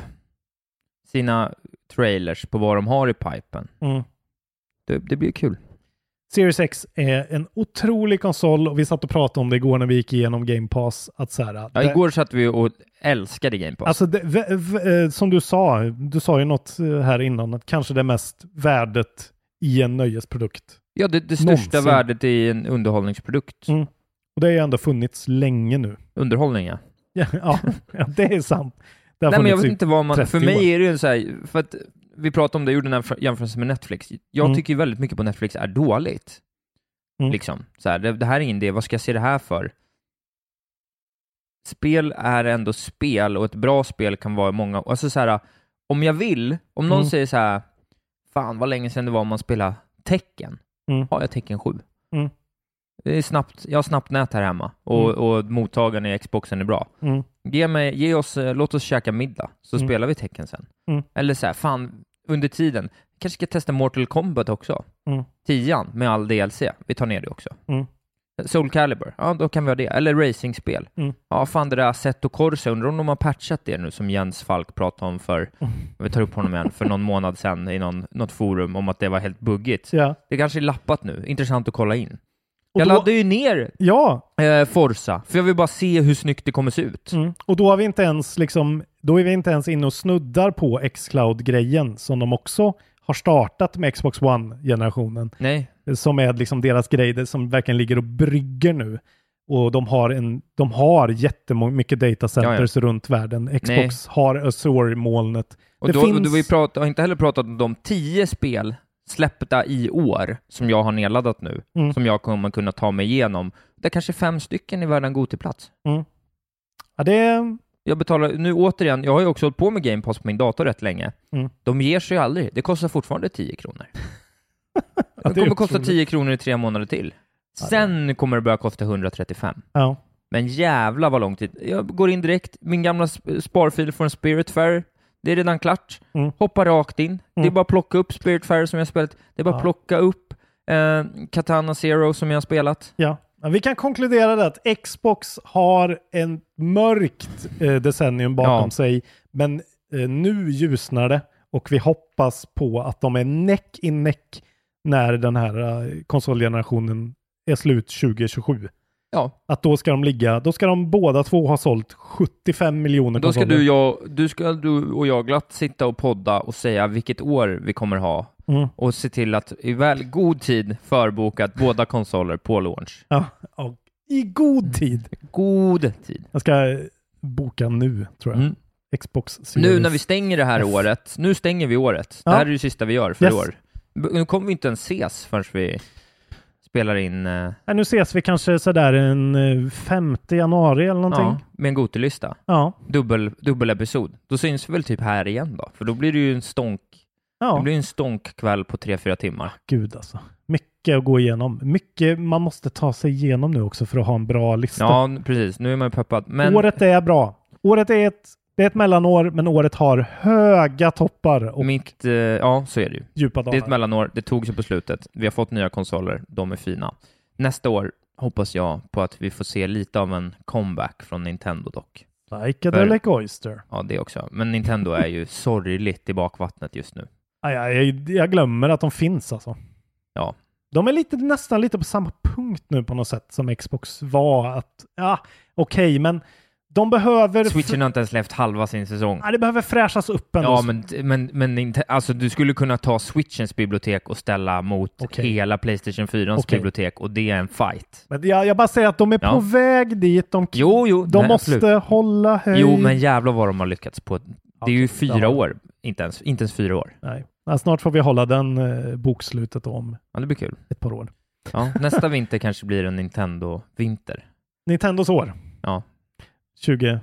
sina trailers på vad de har i pipen, mm. det, det blir kul. Series X är en otrolig konsol och vi satt och pratade om det igår när vi gick igenom Game Pass. Att så här, Ja, det, igår satt vi och älskade Game Pass. alltså det, v, v, eh, som du sa, du sa ju något eh, här innan, att kanske det mest värdet i en nöjesprodukt. ja, det, det största någonsin. värdet i en underhållningsprodukt. Mm. Och det har ju ändå funnits länge nu. Underhållning, ja. Ja, ja, ja det är sant. Det har Nej, men jag funnits vet i inte vad man... trettio För mig år. är det ju en så här... För att vi pratade om det, gjorde den här jämförelsen med Netflix. Jag Mm. tycker ju väldigt mycket på Netflix är dåligt. Mm. Liksom. Så här, det, det här är ingen idé, vad ska jag se det här för? Spel är ändå spel och ett bra spel kan vara många... Alltså så här, om jag vill, om någon Mm. säger så här, fan vad länge sedan det var om man spelar Tekken. Mm. Har jag Tekken sju. Mm. Det är snabbt, jag har snabbt nät här hemma och, Mm. och mottagaren i Xboxen är bra. Mm. Ge mig, ge oss, eh, låt oss käka middag så Mm. spelar vi Tekken sen. Mm. Eller så här, fan, under tiden, kanske ska testa Mortal Kombat också. Mm. Tian med all D L C, vi tar ner det också. Mm. Soul Calibur, ja då kan vi ha det. Eller racingspel. Mm. Ja, fan det där Assetto Corsa, undrar om de har patchat det nu som Jens Falk pratade om för, Mm. vi tar upp honom igen, för någon månad sedan i någon, något forum om att det var helt buggigt. Ja. Det kanske är lappat nu, intressant att kolla in. Och Jag då- laddade ju ner Ja, eh, Forza, för jag vill bara se hur snyggt det kommer se ut. mm. och då har vi inte ens liksom, då är vi inte ens inne och snuddar på xCloud-grejen som de också har startat med Xbox One-generationen. Nej. Som är liksom deras grej det som verkligen ligger och brygger nu. Och de har, en, de har jättemycket datacenters runt världen. Xbox har Azure-molnet. Och Det då, finns... då vi prat, har inte heller pratat om de tio spel släppta i år som jag har nedladdat nu, Mm. som jag kommer kunna ta mig igenom. Det är kanske fem stycken i världen god till plats. Mm. Ja, det är... Jag betalar, nu återigen, jag har ju också hållit på med Game Pass på min dator rätt länge. Mm. De ger sig aldrig. Det kostar fortfarande tio kronor. Ja, Det det är kommer kosta otroligt. tio kronor i tre månader till. Sen kommer det börja kosta hundratrettiofem. Ja. Men jävla vad lång tid. Jag går in direkt, min gamla sp- sparfil från Spiritfarer, det är redan klart. Mm. Hoppa rakt in. Det är Mm. bara att plocka upp Spiritfarer som jag spelat. Det är bara att Ja. plocka upp eh, Katana Zero som jag har spelat. Ja. Ja, vi kan konkludera det att Xbox har en mörkt eh, decennium bakom Ja. sig, men eh, nu ljusnar det och vi hoppas på att de är neck i neck när den här eh, konsolgenerationen är slut tjugo tjugosju. Ja. Att då ska de ligga, då ska de båda två ha sålt sjuttiofem miljoner Då ska konsoler. du, jag, du ska du och jag glatt sitta och podda och säga vilket år vi kommer ha. Mm. Och se till att i väl god tid förbokat båda konsoler på launch. Ja, och i god tid. God tid. Jag ska boka nu, tror jag. Mm. Xbox Series. Nu när vi stänger det här F. året, nu stänger vi året. Ja. Det här är det sista vi gör för Yes. i år. Nu kommer vi inte ens ses förrän vi spelar in... Uh... Ja, nu ses vi kanske sådär en femte januari eller någonting. Ja, med en Gotelista. Ja. Dubbel, dubbel episod. Då syns vi väl typ här igen då. För då blir det ju en stånk... Ja. Det blir en stånkkväll på tre, fyra timmar. Gud alltså. Mycket att gå igenom. Mycket man måste ta sig igenom nu också för att ha en bra lista. Ja, precis. Nu är man ju peppad. Men... Året är bra. Året är ett, det är ett mellanår, men året har höga toppar och Mitt, eh, ja, så är det ju. djupa dalar. Det är ett mellanår. Det tog sig på slutet. Vi har fått nya konsoler. De är fina. Nästa år hoppas jag på att vi får se lite av en comeback från Nintendo dock. Psychedelic Oyster. Ja, det också. Men Nintendo är ju sorgligt i bakvattnet just nu. Aj, aj, jag, jag glömmer att de finns alltså. Ja. De är lite, nästan lite på samma punkt nu på något sätt som Xbox var. Att, ja, okej, okay, men de behöver... Switchen har inte ens släppt halva sin säsong. Ja, det behöver fräschas upp ändå. Ja, men, men, men inte, alltså, du skulle kunna ta Switchens bibliotek och ställa mot okay. hela PlayStation fyrans okay. bibliotek och det är en fight. Men jag, jag bara säger att de är ja. på väg dit. De, jo, jo, de nej, måste absolut. hålla höjd. Jo, men jävlar vad de har lyckats på. Det är okay. ju fyra ja. år. Inte ens, inte ens fyra år. Nej. Ja, snart får vi hålla den eh, bokslutet om ja, det blir kul. ett par år. Ja, nästa vinter kanske blir en Nintendo-vinter. Nintendos år. Ja. tjugo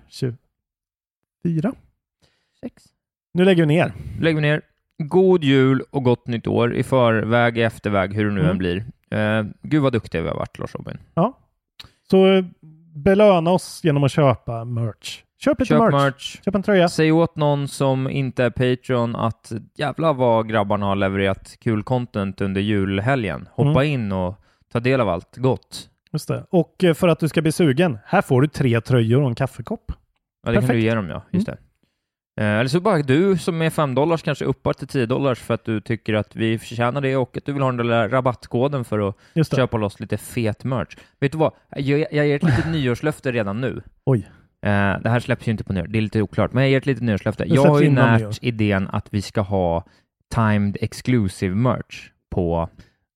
tjugofyra. Sex. Nu lägger vi ner. Lägger vi ner. God jul och gott nytt år i förväg, i efterväg, hur det nu mm. än blir. Uh, gud vad duktiga vi har varit, Lars Robin. Ja. Så belöna oss genom att köpa merch. Köp lite Köp merch. merch. Köp en tröja. Säg åt någon som inte är Patreon att jävla vad grabbarna har levererat kul content under julhelgen. Hoppa mm. in och ta del av allt gott. Just det. Och för att du ska bli sugen, här får du tre tröjor och en kaffekopp. Ja, det Perfekt. kan du ge dem, ja. Just mm. det. Eh, eller så bara du som är fem dollars kanske uppar till tio dollars för att du tycker att vi förtjänar det och att du vill ha den där rabattkoden för att köpa loss lite fet merch. Vet du vad? Jag, jag ger ett litet nyårslöfte redan nu. Oj. Eh, det här släpps ju inte på nyår. Det är lite oklart. Men jag ger ett litet nyårslöfte. Jag har ju närt idén att vi ska ha timed exclusive merch på,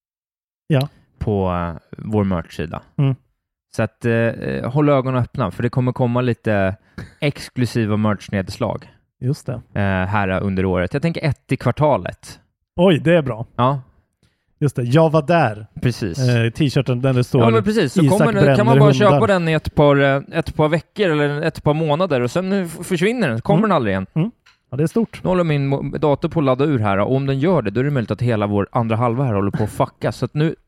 ja. på uh, vår merch-sida. Mm. Så att eh, håll ögonen öppna för det kommer komma lite exklusiva merch-nedslag. Just det. Eh, här under året. Jag tänker ett i kvartalet. Oj, det är bra. Ja. Just det, jag var där. Precis. Eh, t-shirten där det står ja, men precis. Så kommer den, kan man bara hundar. köpa den i ett par, ett par veckor eller ett par månader och sen försvinner den. Så kommer mm. den aldrig igen. Mm. Ja, det är stort. Nu håller min dator på att ladda ur här och om den gör det då är det möjligt att hela vår andra halva här håller på att fucka. Så att nu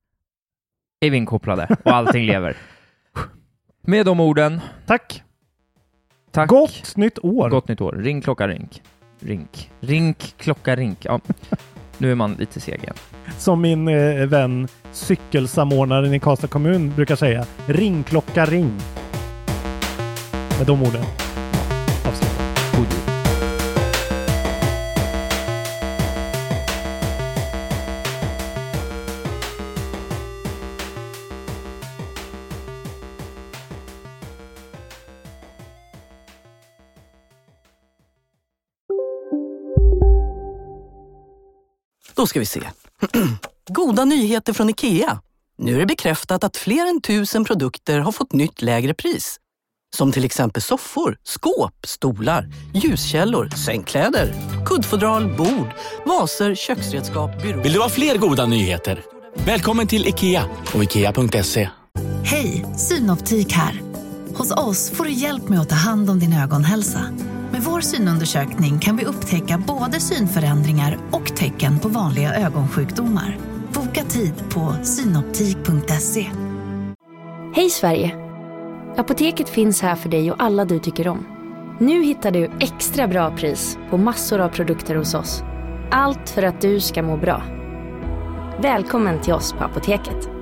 är vi inkopplade och allting lever. Med de orden. Tack. Tack. Gott nytt år. Gott nytt år. Ring klocka rink. Rink. Rink klocka rink. Ja. Nu är man lite seg igen. Som min eh, vän cykelsamordnaren i Karlstad kommun brukar säga. Ring klocka ring. Med de orden. Ja, absolut. God jul. Då ska vi se. Goda nyheter från IKEA. Nu är det bekräftat att fler än tusen produkter har fått nytt lägre pris. Som till exempel soffor, skåp, stolar, ljuskällor, sängkläder, kuddfodral, bord, vaser, köksredskap, byråer. Vill du ha fler goda nyheter? Välkommen till IKEA och ikea punkt se. Hej, Synoptik här. Hos oss får du hjälp med att ta hand om din ögonhälsa. Med vår synundersökning kan vi upptäcka både synförändringar och tecken på vanliga ögonsjukdomar. Boka tid på synoptik punkt se. Hej Sverige! Apoteket finns här för dig och alla du tycker om. Nu hittar du extra bra pris på massor av produkter hos oss. Allt för att du ska må bra. Välkommen till oss på Apoteket.